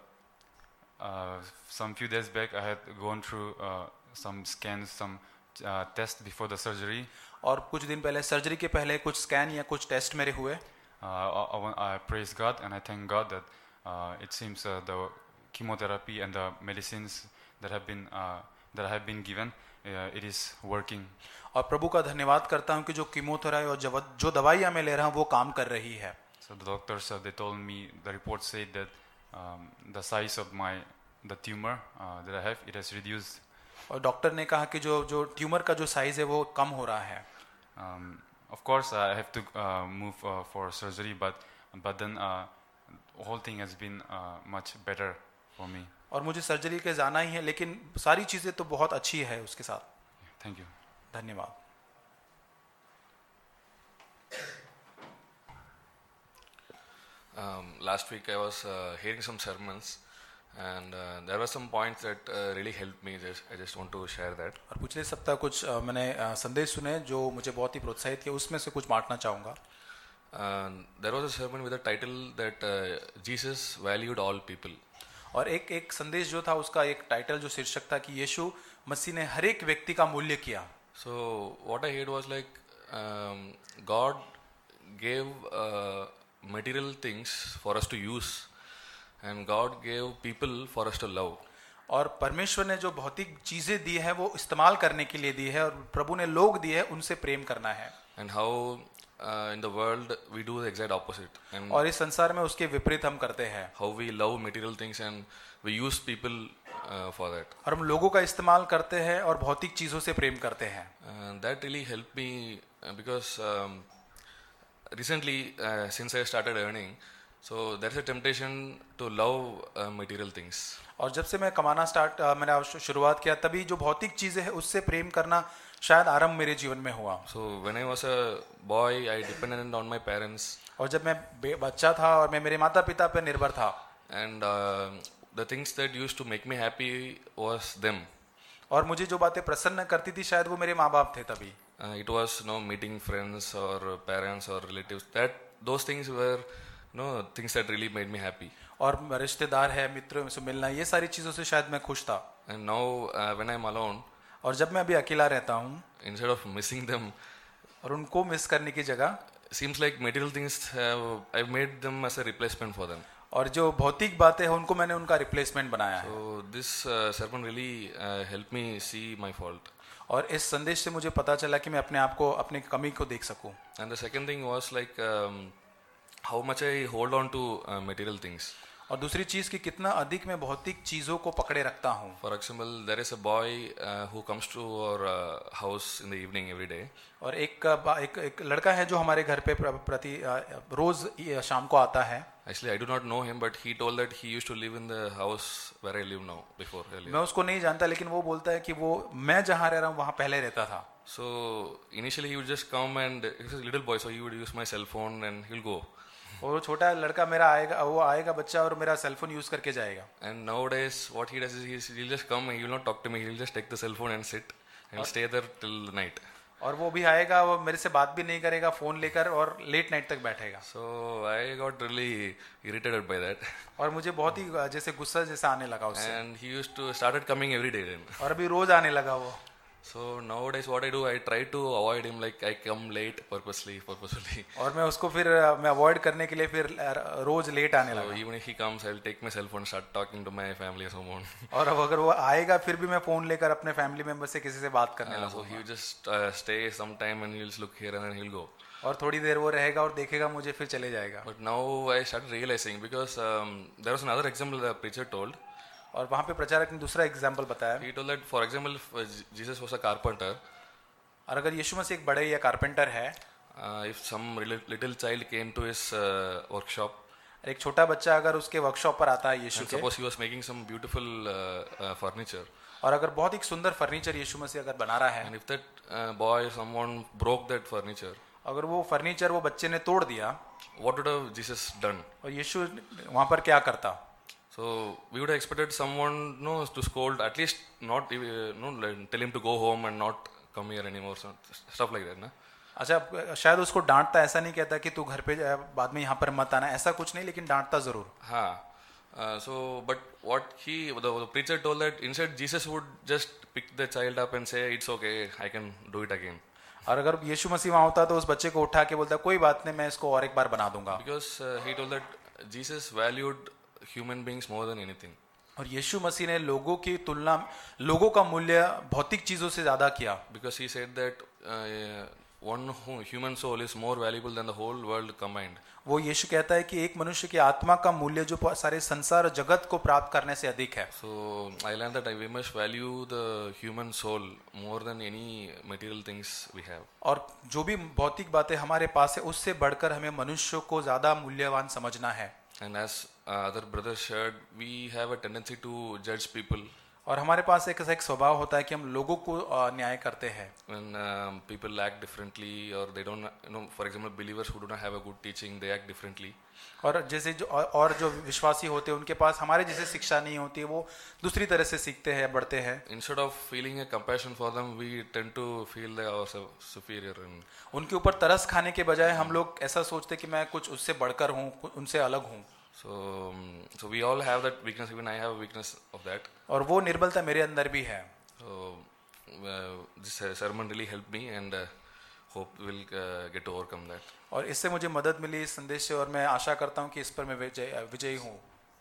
uh, some few days back, I had gone through uh, some scans, some uh, tests before the surgery. और कुछ दिन पहले सर्जरी के पहले कुछ स्कैन या कुछ टेस्ट मेरे हुए. Uh, I, I, want- I praise God and I thank God that uh, it seems uh, the chemotherapy and the medicines that have been uh, that have been given, uh, it is working. और प्रभु का धन्यवाद करता हूं कि जो chemotherapy और जो जो दवाइयां मैं ले रहा हूं वो काम कर रही है. So the doctors uh, they told me, the report said that um, the size of my the tumor uh, that I have, it has reduced. और डॉक्टर ने कहा कि जो जो ट्यूमर का जो साइज है वो कम हो रहा है. Um, of course, I have to uh, move uh, for surgery, but but then uh, the whole thing has been uh, much better for me. और मुझे सर्जरी के जाना ही है, लेकिन सारी चीजें तो बहुत अच्छी है उसके साथ. Thank you. धन्यवाद. Um, last week I was uh, hearing some sermons, and uh, there were some points that uh, really helped me. Just, I just want to share that. और पिछले सप्ताह कुछ अ, मैंने अ, संदेश सुने जो मुझे बहुत ही प्रोत्साहित किया, उसमें से कुछ बांटना चाहूँगा. Uh, there was a sermon with a title that uh, Jesus valued all people. और एक एक संदेश जो था उसका एक टाइटल जो शीर्षक था कि यीशु मसीह ने हर एक व्यक्ति का मूल्य किया. So what I heard was like um, God gave uh, material things for us to use, and God gave people for us to love. और परमेश्वर ने जो भौतिक चीजें दी है वो इस्तेमाल करने के लिए दी है, और प्रभु ने लोग दिए हैं उनसे प्रेम करना है. And how uh, in the world we do the exact opposite. And और इस संसार में उसके विपरीत हम करते हैं. how we love material things and we use people uh, for that. और हम लोगों का इस्तेमाल करते हैं और भौतिक चीजों से प्रेम करते हैं. And that really helped me uh, because um, recently, uh, since I started earning, so there's a temptation to love uh, material things. और जब से मैं कमाना स्टार्ट मैंने शु- शुरुआत किया, तभी जो भौतिक चीजें हैं उससे प्रेम करना शायद आरंभ मेरे जीवन में हुआ. So when I was a boy, I depended on my parents, और जब मैं बे- बच्चा था और मैं मेरे माता पिता पर निर्भर था, and uh, the things that used to make me happy was them. और मुझे जो बातें प्रसन्न करती थी शायद वो मेरे माँ बाप थे. तभी Uh, it was you know meeting friends or parents or relatives. That those things were you know things that really made me happy. और रिश्तेदार है, मित्रों से मिलना, ये सारी चीजों से शायद मैं खुश था. And now uh, when I'm alone, और जब मैं अभी अकेला रहता हूँ instead of missing them, और उनको मिस करने की जगह, seems like material things have I've made them as a replacement for them. और जो भौतिक बातें हैं उनको मैंने उनका रिप्लेसमेंट बनाया है. So this uh, sermon really uh, helped me see my fault. और इस संदेश से मुझे पता चला कि मैं अपने आप को, अपने कमी को देख सकूं. And the second thing was like um, how much I hold on to uh, material things. और दूसरी चीज कि कितना अधिक मैं भौतिक चीजों को पकड़े रखता हूँ. For example, there is a boy uh, who comes to our uh, house in the evening every day. और एक एक एक लड़का है जो हमारे घर पे प्र- प्रति रोज शाम को आता है. Actually, I do not know him, but he told that he used to live in the house where I live now before earlier. मैं उसको नहीं जानता, लेकिन वो बोलता है कि वो मैं जहाँ रह रहा हूँ वहाँ पहले रहता था. So initially he would just come and he was a little boy, so he would use my cell phone and he'll go. और वो छोटा लड़का मेरा आएगा, वो आएगा बच्चा और मेरा सेलफोन यूज करके जाएगा. And nowadays, what he does is he's, he'll just come and he will not talk to me. He'll just take the cell phone and sit and stay there till the night. और वो भी आएगा, वो मेरे से बात भी नहीं करेगा फोन लेकर और लेट नाइट तक बैठेगा. So I got really irritated by that. और मुझे बहुत ही जैसे गुस्सा जैसा आने लगा उससे. And he used to started coming every day then. और अभी रोज आने लगा वो. So nowadays what I do, I try to avoid him, like I come late purposely, purposefully. और मैं उसको फिर मैं अवॉइड करने के लिए फिर रोज लेट आने So लगा. even if he comes, I'll take my cell phone and start talking to my family or someone. और अब अगर वो आएगा फिर भी मैं फोन लेकर अपने फैमिली मेंबर से किसी से बात करने Uh, so लगूंगा. he will just uh, stay some time and he'll just look here and then he'll go. और थोड़ी देर वो रहेगा और देखेगा मुझे, फिर चले जाएगा. But now I started realizing, because um, there was another example the preacher told. और वहाँ पे प्रचारक ने दूसरा एग्जाम्पल बताया. He told that, for example, if uh, Jesus was a carpenter, और अगर यीशु मसीह एक बड़े या कारपेंटर है, uh, if some little, little child came to his uh, workshop, एक छोटा बच्चा अगर उसके वर्कशॉप पर आता है यीशु and के, suppose he was making some beautiful uh, uh, furniture, और अगर बहुत ही सुंदर फर्नीचर यीशु मसीह अगर बना रहा है, and if that uh, boy, someone broke that furniture, अगर वो फर्नीचर वो बच्चे ने तोड़ दिया, what would have Jesus done? और यीशु वहाँ पर क्या करता? So we would have expected someone, no, to scold, at least not, uh, no, like, tell him to go home and not come here anymore, so, stuff like that, na? अच्छा, शायद उसको डांटता, ऐसा नहीं कहता कि तू घर पे जा, बाद में यहाँ पर मत आना, ऐसा कुछ नहीं, लेकिन डांटता जरूर. Ha. Uh, so, but what he, the, the preacher told that instead Jesus would just pick the child up and say, it's okay, I can do it again. और अगर यीशु मसीह वहाँ होता तो उस बच्चे को उठा के बोलता कोई बात नहीं, मैं इसको और एक बार बना दूंगा. Because uh, he told that Jesus valued human beings more than anything. और यीशु मसीह ने लोगों की तुलना, लोगों का मूल्य भौतिक चीजों से ज्यादा किया. Because he said that uh, one human soul is more valuable than the whole world combined. वो यीशु कहता है कि एक मनुष्य की आत्मा का मूल्य जो सारे संसार जगत को प्राप्त करने से अधिक है. So I learned that we must value the human soul more than any material things we have. और जो भी भौतिक बातें हमारे पास है उससे बढ़कर हमें मनुष्यों को ज्यादा मूल्यवान समझना है. And as uh, other brothers shared, we have a tendency to judge people. और हमारे पास एक ऐसा एक स्वभाव होता है कि हम लोगों को अ, न्याय करते हैं. When um, people act differently, or they don't, you know, for example, believers who do not have a good teaching, they act differently. और जैसे जो और, और जो विश्वासी होते हैं उनके पास हमारे जैसे शिक्षा नहीं होती है, वो दूसरी तरह से सीखते हैं, बढ़ते हैं. Instead of feeling a compassion for them, we tend to feel they are so superior. And उनके ऊपर तरस खाने के बजाय हम लोग ऐसा सोचते कि मैं कुछ उससे बढ़कर हूँ, उनसे अलग हूँ. so, um, so we all have that weakness. Even I have a weakness of that. और वो निर्बलता मेरे अंदर भी है. So uh, this uh, sermon really helped me, and uh, hope we'll uh, get to overcome that. और इससे मुझे मदद मिली इस संदेश से, और मैं आशा करता हूँ कि इस पर मैं विजय विजयी हूँ.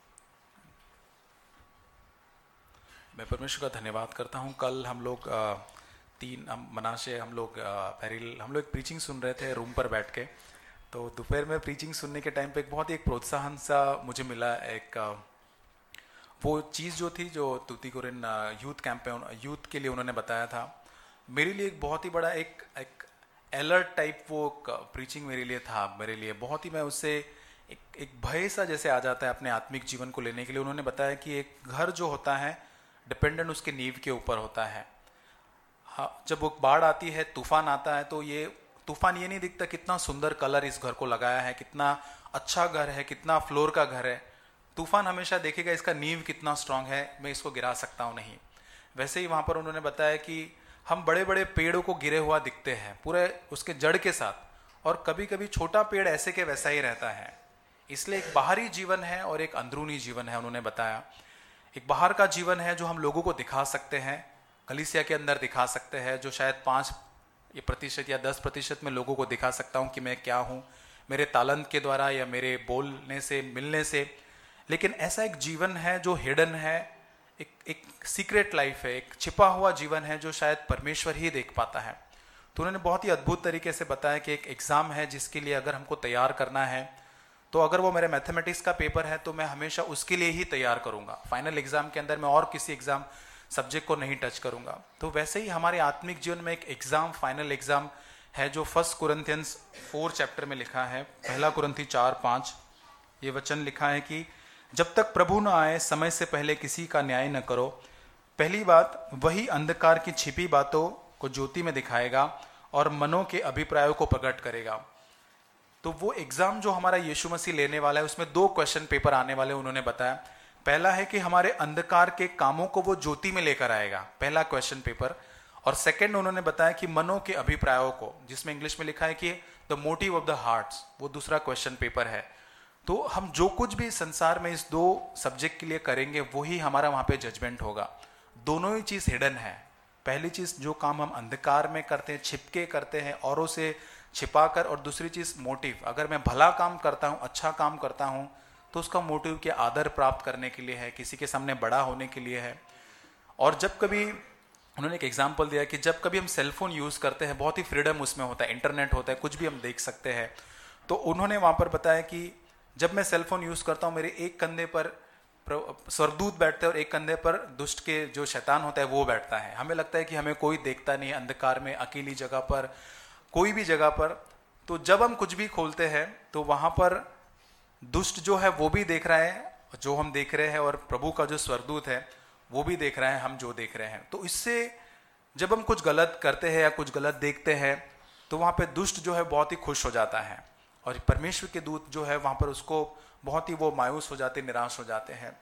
मैं परमेश्वर का धन्यवाद करता हूँ. कल हम लोग अ, तीन हम मनाशे हम लोग पेरिल हम लोग प्रीचिंग सुन रहे थे रूम पर बैठ के. तो दोपहर में प्रीचिंग सुनने के टाइम पे एक बहुत ही एक प्रोत्साहन सा मुझे मिला. एक अ, वो चीज़ जो थी जो तूतीकोरिन यूथ कैंप पे यूथ के लिए उन्होंने बताया था, मेरे लिए एक बहुत ही बड़ा एक एक अलर्ट टाइप वो प्रीचिंग मेरे लिए था. मेरे लिए बहुत ही, मैं उससे एक एक भय सा जैसे आ जाता है अपने आत्मिक जीवन को लेने के लिए. उन्होंने बताया कि एक घर जो होता है डिपेंडेंट उसके नींव के ऊपर होता है. हाँ, जब वो बाढ़ आती है, तूफान आता है, तो ये तूफान ये नहीं दिखता कितना सुंदर कलर इस घर को लगाया है, कितना अच्छा घर है, कितना फ्लोर का घर है. तूफान हमेशा देखेगा इसका नींव कितना स्ट्रांग है, मैं इसको गिरा सकता हूँ नहीं. वैसे ही वहाँ पर उन्होंने बताया कि हम बड़े बड़े पेड़ों को गिरे हुआ दिखते हैं पूरे उसके जड़ के साथ, और कभी कभी छोटा पेड़ ऐसे के वैसा ही रहता है. इसलिए एक बाहरी जीवन है और एक अंदरूनी जीवन है. उन्होंने बताया एक बाहर का जीवन है जो हम लोगों को दिखा सकते हैं, कलीसिया के अंदर दिखा सकते हैं, जो शायद पाँच ये प्रतिशत या दस प्रतिशत में लोगों को दिखा सकता हूँ कि मैं क्या हूँ, मेरे तालंत के द्वारा या मेरे बोलने से, मिलने से. लेकिन ऐसा एक जीवन है जो हिडन है, एक एक सीक्रेट लाइफ है, एक छिपा हुआ जीवन है जो शायद परमेश्वर ही देख पाता है। तो उन्होंने बहुत ही अद्भुत तरीके से बताया कि एक एग्ज़ाम है जिसके लिए अगर हमको तैयार करना है, तो अगर वो मेरे मैथमेटिक्स का पेपर है तो मैं हमेशा उसके लिए ही तैयार करूंगा। फाइनल एग्जाम के अंदर मैं और किसी एग्जाम सब्जेक्ट को नहीं टच करूंगा। तो वैसे ही हमारे आत्मिक जीवन में एक एग्जाम, फाइनल एग्जाम है जो फर्स्ट कुरिन्थियंस फोर चैप्टर में लिखा है, पहला कुरिन्थी चार पाँच, ये वचन लिखा है कि जब तक प्रभु न आए समय से पहले किसी का न्याय न करो। पहली बात, वही अंधकार की छिपी बातों को ज्योति में दिखाएगा और मनों के अभिप्रायों को प्रकट करेगा। तो वो एग्जाम जो हमारा यीशु मसीह लेने वाला है उसमें दो क्वेश्चन पेपर आने वाले उन्होंने बताया। पहला है कि हमारे अंधकार के कामों को वो ज्योति में लेकर आएगा, पहला क्वेश्चन पेपर। और सेकंड उन्होंने बताया कि मनों के अभिप्रायों को, जिसमें इंग्लिश में लिखा है कि the motive of the hearts, वो दूसरा क्वेश्चन पेपर है। तो हम जो कुछ भी संसार में इस दो सब्जेक्ट के लिए करेंगे वही हमारा वहां पे जजमेंट होगा। दोनों ही चीज हिडन है। पहली चीज जो काम हम अंधकार में करते हैं, छिपके करते हैं, औरों से छिपाकर, और दूसरी चीज मोटिव, अगर मैं भला काम करता हूं, अच्छा काम करता हूं, तो उसका मोटिव क्या आदर प्राप्त करने के लिए है, किसी के सामने बड़ा होने के लिए है। और जब कभी उन्होंने एक एग्जाम्पल दिया कि जब कभी हम सेलफोन यूज करते हैं, बहुत ही फ्रीडम उसमें होता है, इंटरनेट होता है, कुछ भी हम देख सकते हैं। तो उन्होंने वहां पर बताया कि जब मैं सेलफोन यूज करता हूं, मेरे एक कंधे पर स्वर्गदूत बैठते हैं और एक कंधे पर दुष्ट के जो शैतान होता है वो बैठता है। हमें लगता है कि हमें कोई देखता नहीं, अंधकार में, अकेली जगह पर, कोई भी जगह पर। तो जब हम कुछ भी खोलते हैं तो वहां पर दुष्ट जो है वो भी देख रहा है जो हम देख रहे हैं, और प्रभु का जो स्वर्गदूत है वो भी देख रहा है हम जो देख रहे हैं। तो इससे जब हम कुछ गलत करते हैं या कुछ गलत देखते हैं तो वहां पे दुष्ट जो है बहुत ही खुश हो जाता है, और परमेश्वर के दूत जो है वहां पर उसको बहुत ही वो मायूस हो जाते, निराश हो जाते हैं।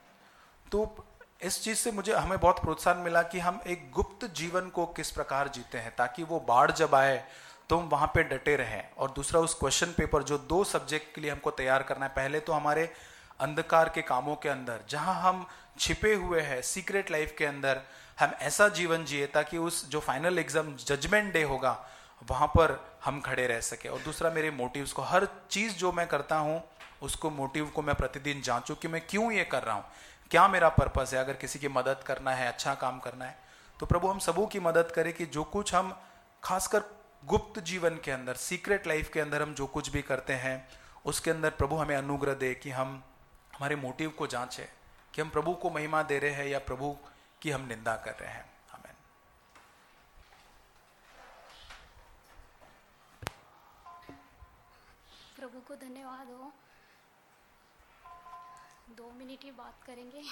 तो इस चीज से मुझे हमें बहुत प्रोत्साहन मिला कि हम एक गुप्त जीवन को किस प्रकार जीते हैं, ताकि वो बाढ़ जब आए तो हम वहां पे डटे रहें। और दूसरा, उस क्वेश्चन पेपर जो दो सब्जेक्ट के लिए हमको तैयार करना है, पहले तो हमारे अंधकार के कामों के अंदर जहां हम छिपे हुए हैं, सीक्रेट लाइफ के अंदर हम ऐसा जीवन जिए ताकि उस जो फाइनल एग्जाम जजमेंट डे होगा वहां पर हम खड़े रह सके। और दूसरा, मेरे मोटिव्स को, हर चीज जो मैं करता हूं उसको, मोटिव को मैं प्रतिदिन जांचूं कि मैं क्यों ये कर रहा हूं, क्या मेरा पर्पस है। अगर किसी की मदद करना है, अच्छा काम करना है, तो प्रभु हम सबों की मदद करे कि जो कुछ हम खासकर गुप्त जीवन के अंदर, सीक्रेट लाइफ के अंदर हम जो कुछ भी करते हैं उसके अंदर प्रभु हमें अनुग्रह दे कि हम हमारे मोटिव को जांचें कि हम प्रभु को महिमा दे रहे हैं या प्रभु की हम निंदा कर रहे हैं। आमीन। प्रभु को धन्यवाद हो। दो मिनट ही बात करेंगे।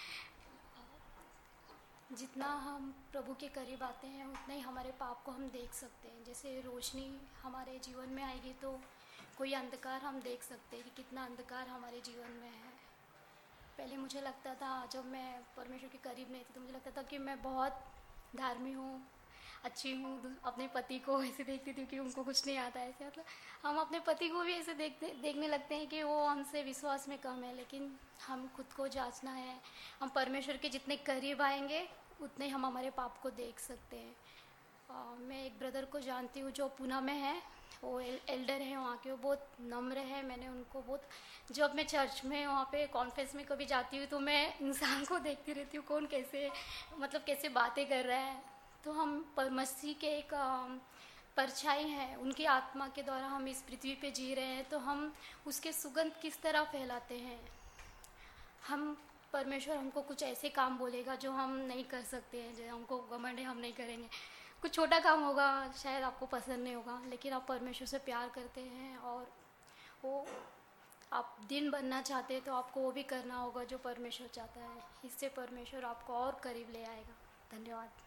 जितना हम प्रभु के करीब आते हैं उतना ही हमारे पाप को हम देख सकते हैं। जैसे रोशनी हमारे जीवन में आएगी तो कोई अंधकार हम देख सकते हैं कि कितना अंधकार हमारे जीवन में है। पहले मुझे लगता था, जब मैं परमेश्वर के करीब नहीं थी तो मुझे लगता था कि मैं बहुत धार्मिक हूँ, अच्छी हूँ। अपने पति को ऐसे देखती थी कि उनको कुछ नहीं आता है, ऐसे मतलब हम अपने पति को भी ऐसे देखते देखने लगते हैं कि वो हमसे विश्वास में कम है। लेकिन हम खुद को जांचना है। हम परमेश्वर के जितने करीब आएंगे उतने हम हमारे पाप को देख सकते हैं। आ, मैं एक ब्रदर को जानती हूँ जो पुणे में है, वो एल, एल्डर है वहाँ के, वो बहुत नम्र है। मैंने उनको बहुत, जब मैं चर्च में वहाँ पे कॉन्फ्रेंस में कभी जाती हूँ तो मैं इंसान को देखती रहती हूँ कौन कैसे मतलब कैसे बातें कर रहा है। तो हम मसीह के एक परछाई है, उनकी आत्मा के द्वारा हम इस पृथ्वी पे जी रहे हैं, तो हम उसके सुगंध किस तरह फैलाते हैं। हम परमेश्वर हमको कुछ ऐसे काम बोलेगा जो हम नहीं कर सकते हैं, जो हमको घमंड है हम नहीं करेंगे। कुछ छोटा काम होगा, शायद आपको पसंद नहीं होगा, लेकिन आप परमेश्वर से प्यार करते हैं और वो आप दिन बनना चाहते हैं तो आपको वो भी करना होगा जो परमेश्वर चाहता है। इससे परमेश्वर आपको और करीब ले आएगा। धन्यवाद।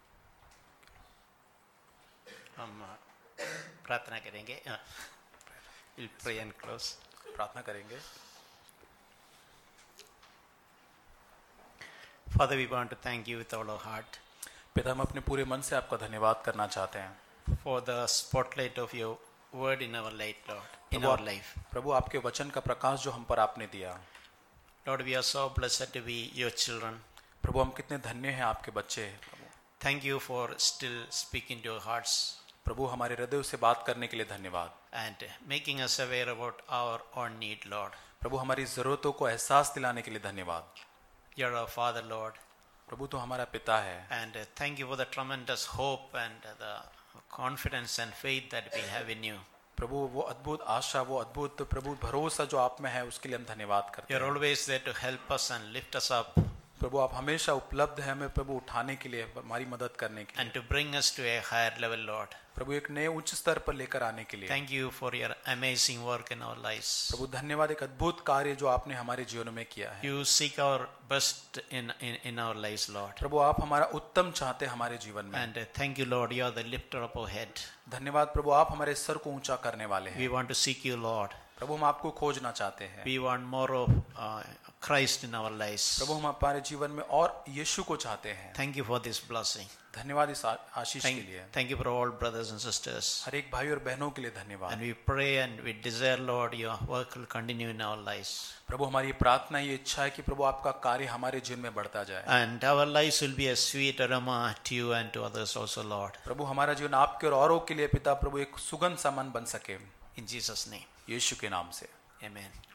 हम प्रार्थना करेंगे। We'll pray and close. प्रार्थना करेंगे। Father, we want to thank you with all our heart पिता, हम अपने पूरे मन से आपका धन्यवाद करना चाहते हैं for the spotlight of your word in our life, Lord, in Prabhu, our आप- life. प्रभु आपके वचन का प्रकाश जो हम पर आपने दिया। Lord, we are so blessed to be your children. प्रभु हम कितने धन्य हैं आपके बच्चे हैं। प्रभु Thank you for still speaking to our hearts प्रभु हमारे हृदय से बात करने के लिए धन्यवाद। and making us aware about our own need, Lord. प्रभु हमारी जरूरतों को एहसास दिलाने के लिए धन्यवाद। You're our Father, Lord. प्रभु तो हमारा पिता है, And uh, thank you for the tremendous hope and uh, the confidence and faith that we have in you. प्रभु वो अद्भुत आशा, वो अद्भुत प्रभु भरोसा जो आप में है उसके लिए हम धन्यवाद करते You're हैं। always there to help us and lift us up प्रभु आप हमेशा उपलब्ध है हमें प्रभु उठाने के लिए, हमारी मदद करने के लिए। and to bring us to a higher level, Lord. प्रभु एक नए उच्च स्तर पर लेकर आने के लिए। Thank you for your amazing work in our lives. प्रभु धन्यवाद, एक अद्भुत कार्य जो आपने हमारे जीवन में किया है। You seek our best in, in, in our lives, Lord. प्रभु आप हमारा उत्तम चाहते हैं हमारे जीवन में। And uh, thank you, Lord. You are the lifter up our head. धन्यवाद प्रभु, आप हमारे सर को ऊंचा करने वाले हैं। We want to seek you, Lord. प्रभु हम आपको खोजना चाहते हैं। We want more of uh, Christ in our lives. प्रभु हम हमारे जीवन में और यीशु को चाहते हैं। Thank you for this blessing. धन्यवाद इस आ- आशीष के Thank, लिए। thank you for all brothers and sisters. हर एक भाई और बहनों के लिए धन्यवाद। And we pray and we desire, Lord, your work will continue in our lives. प्रभु हमारी प्रार्थना ये इच्छा है कि प्रभु आपका कार्य हमारे जीवन में बढ़ता जाए। And our lives will be a sweet aroma to you and to others also, Lord. प्रभु हमारा जीवन आपके और औरों के लिए पिता प्रभु एक सुगंध समान बन सके, In Jesus' name. यीशु के नाम से। Amen.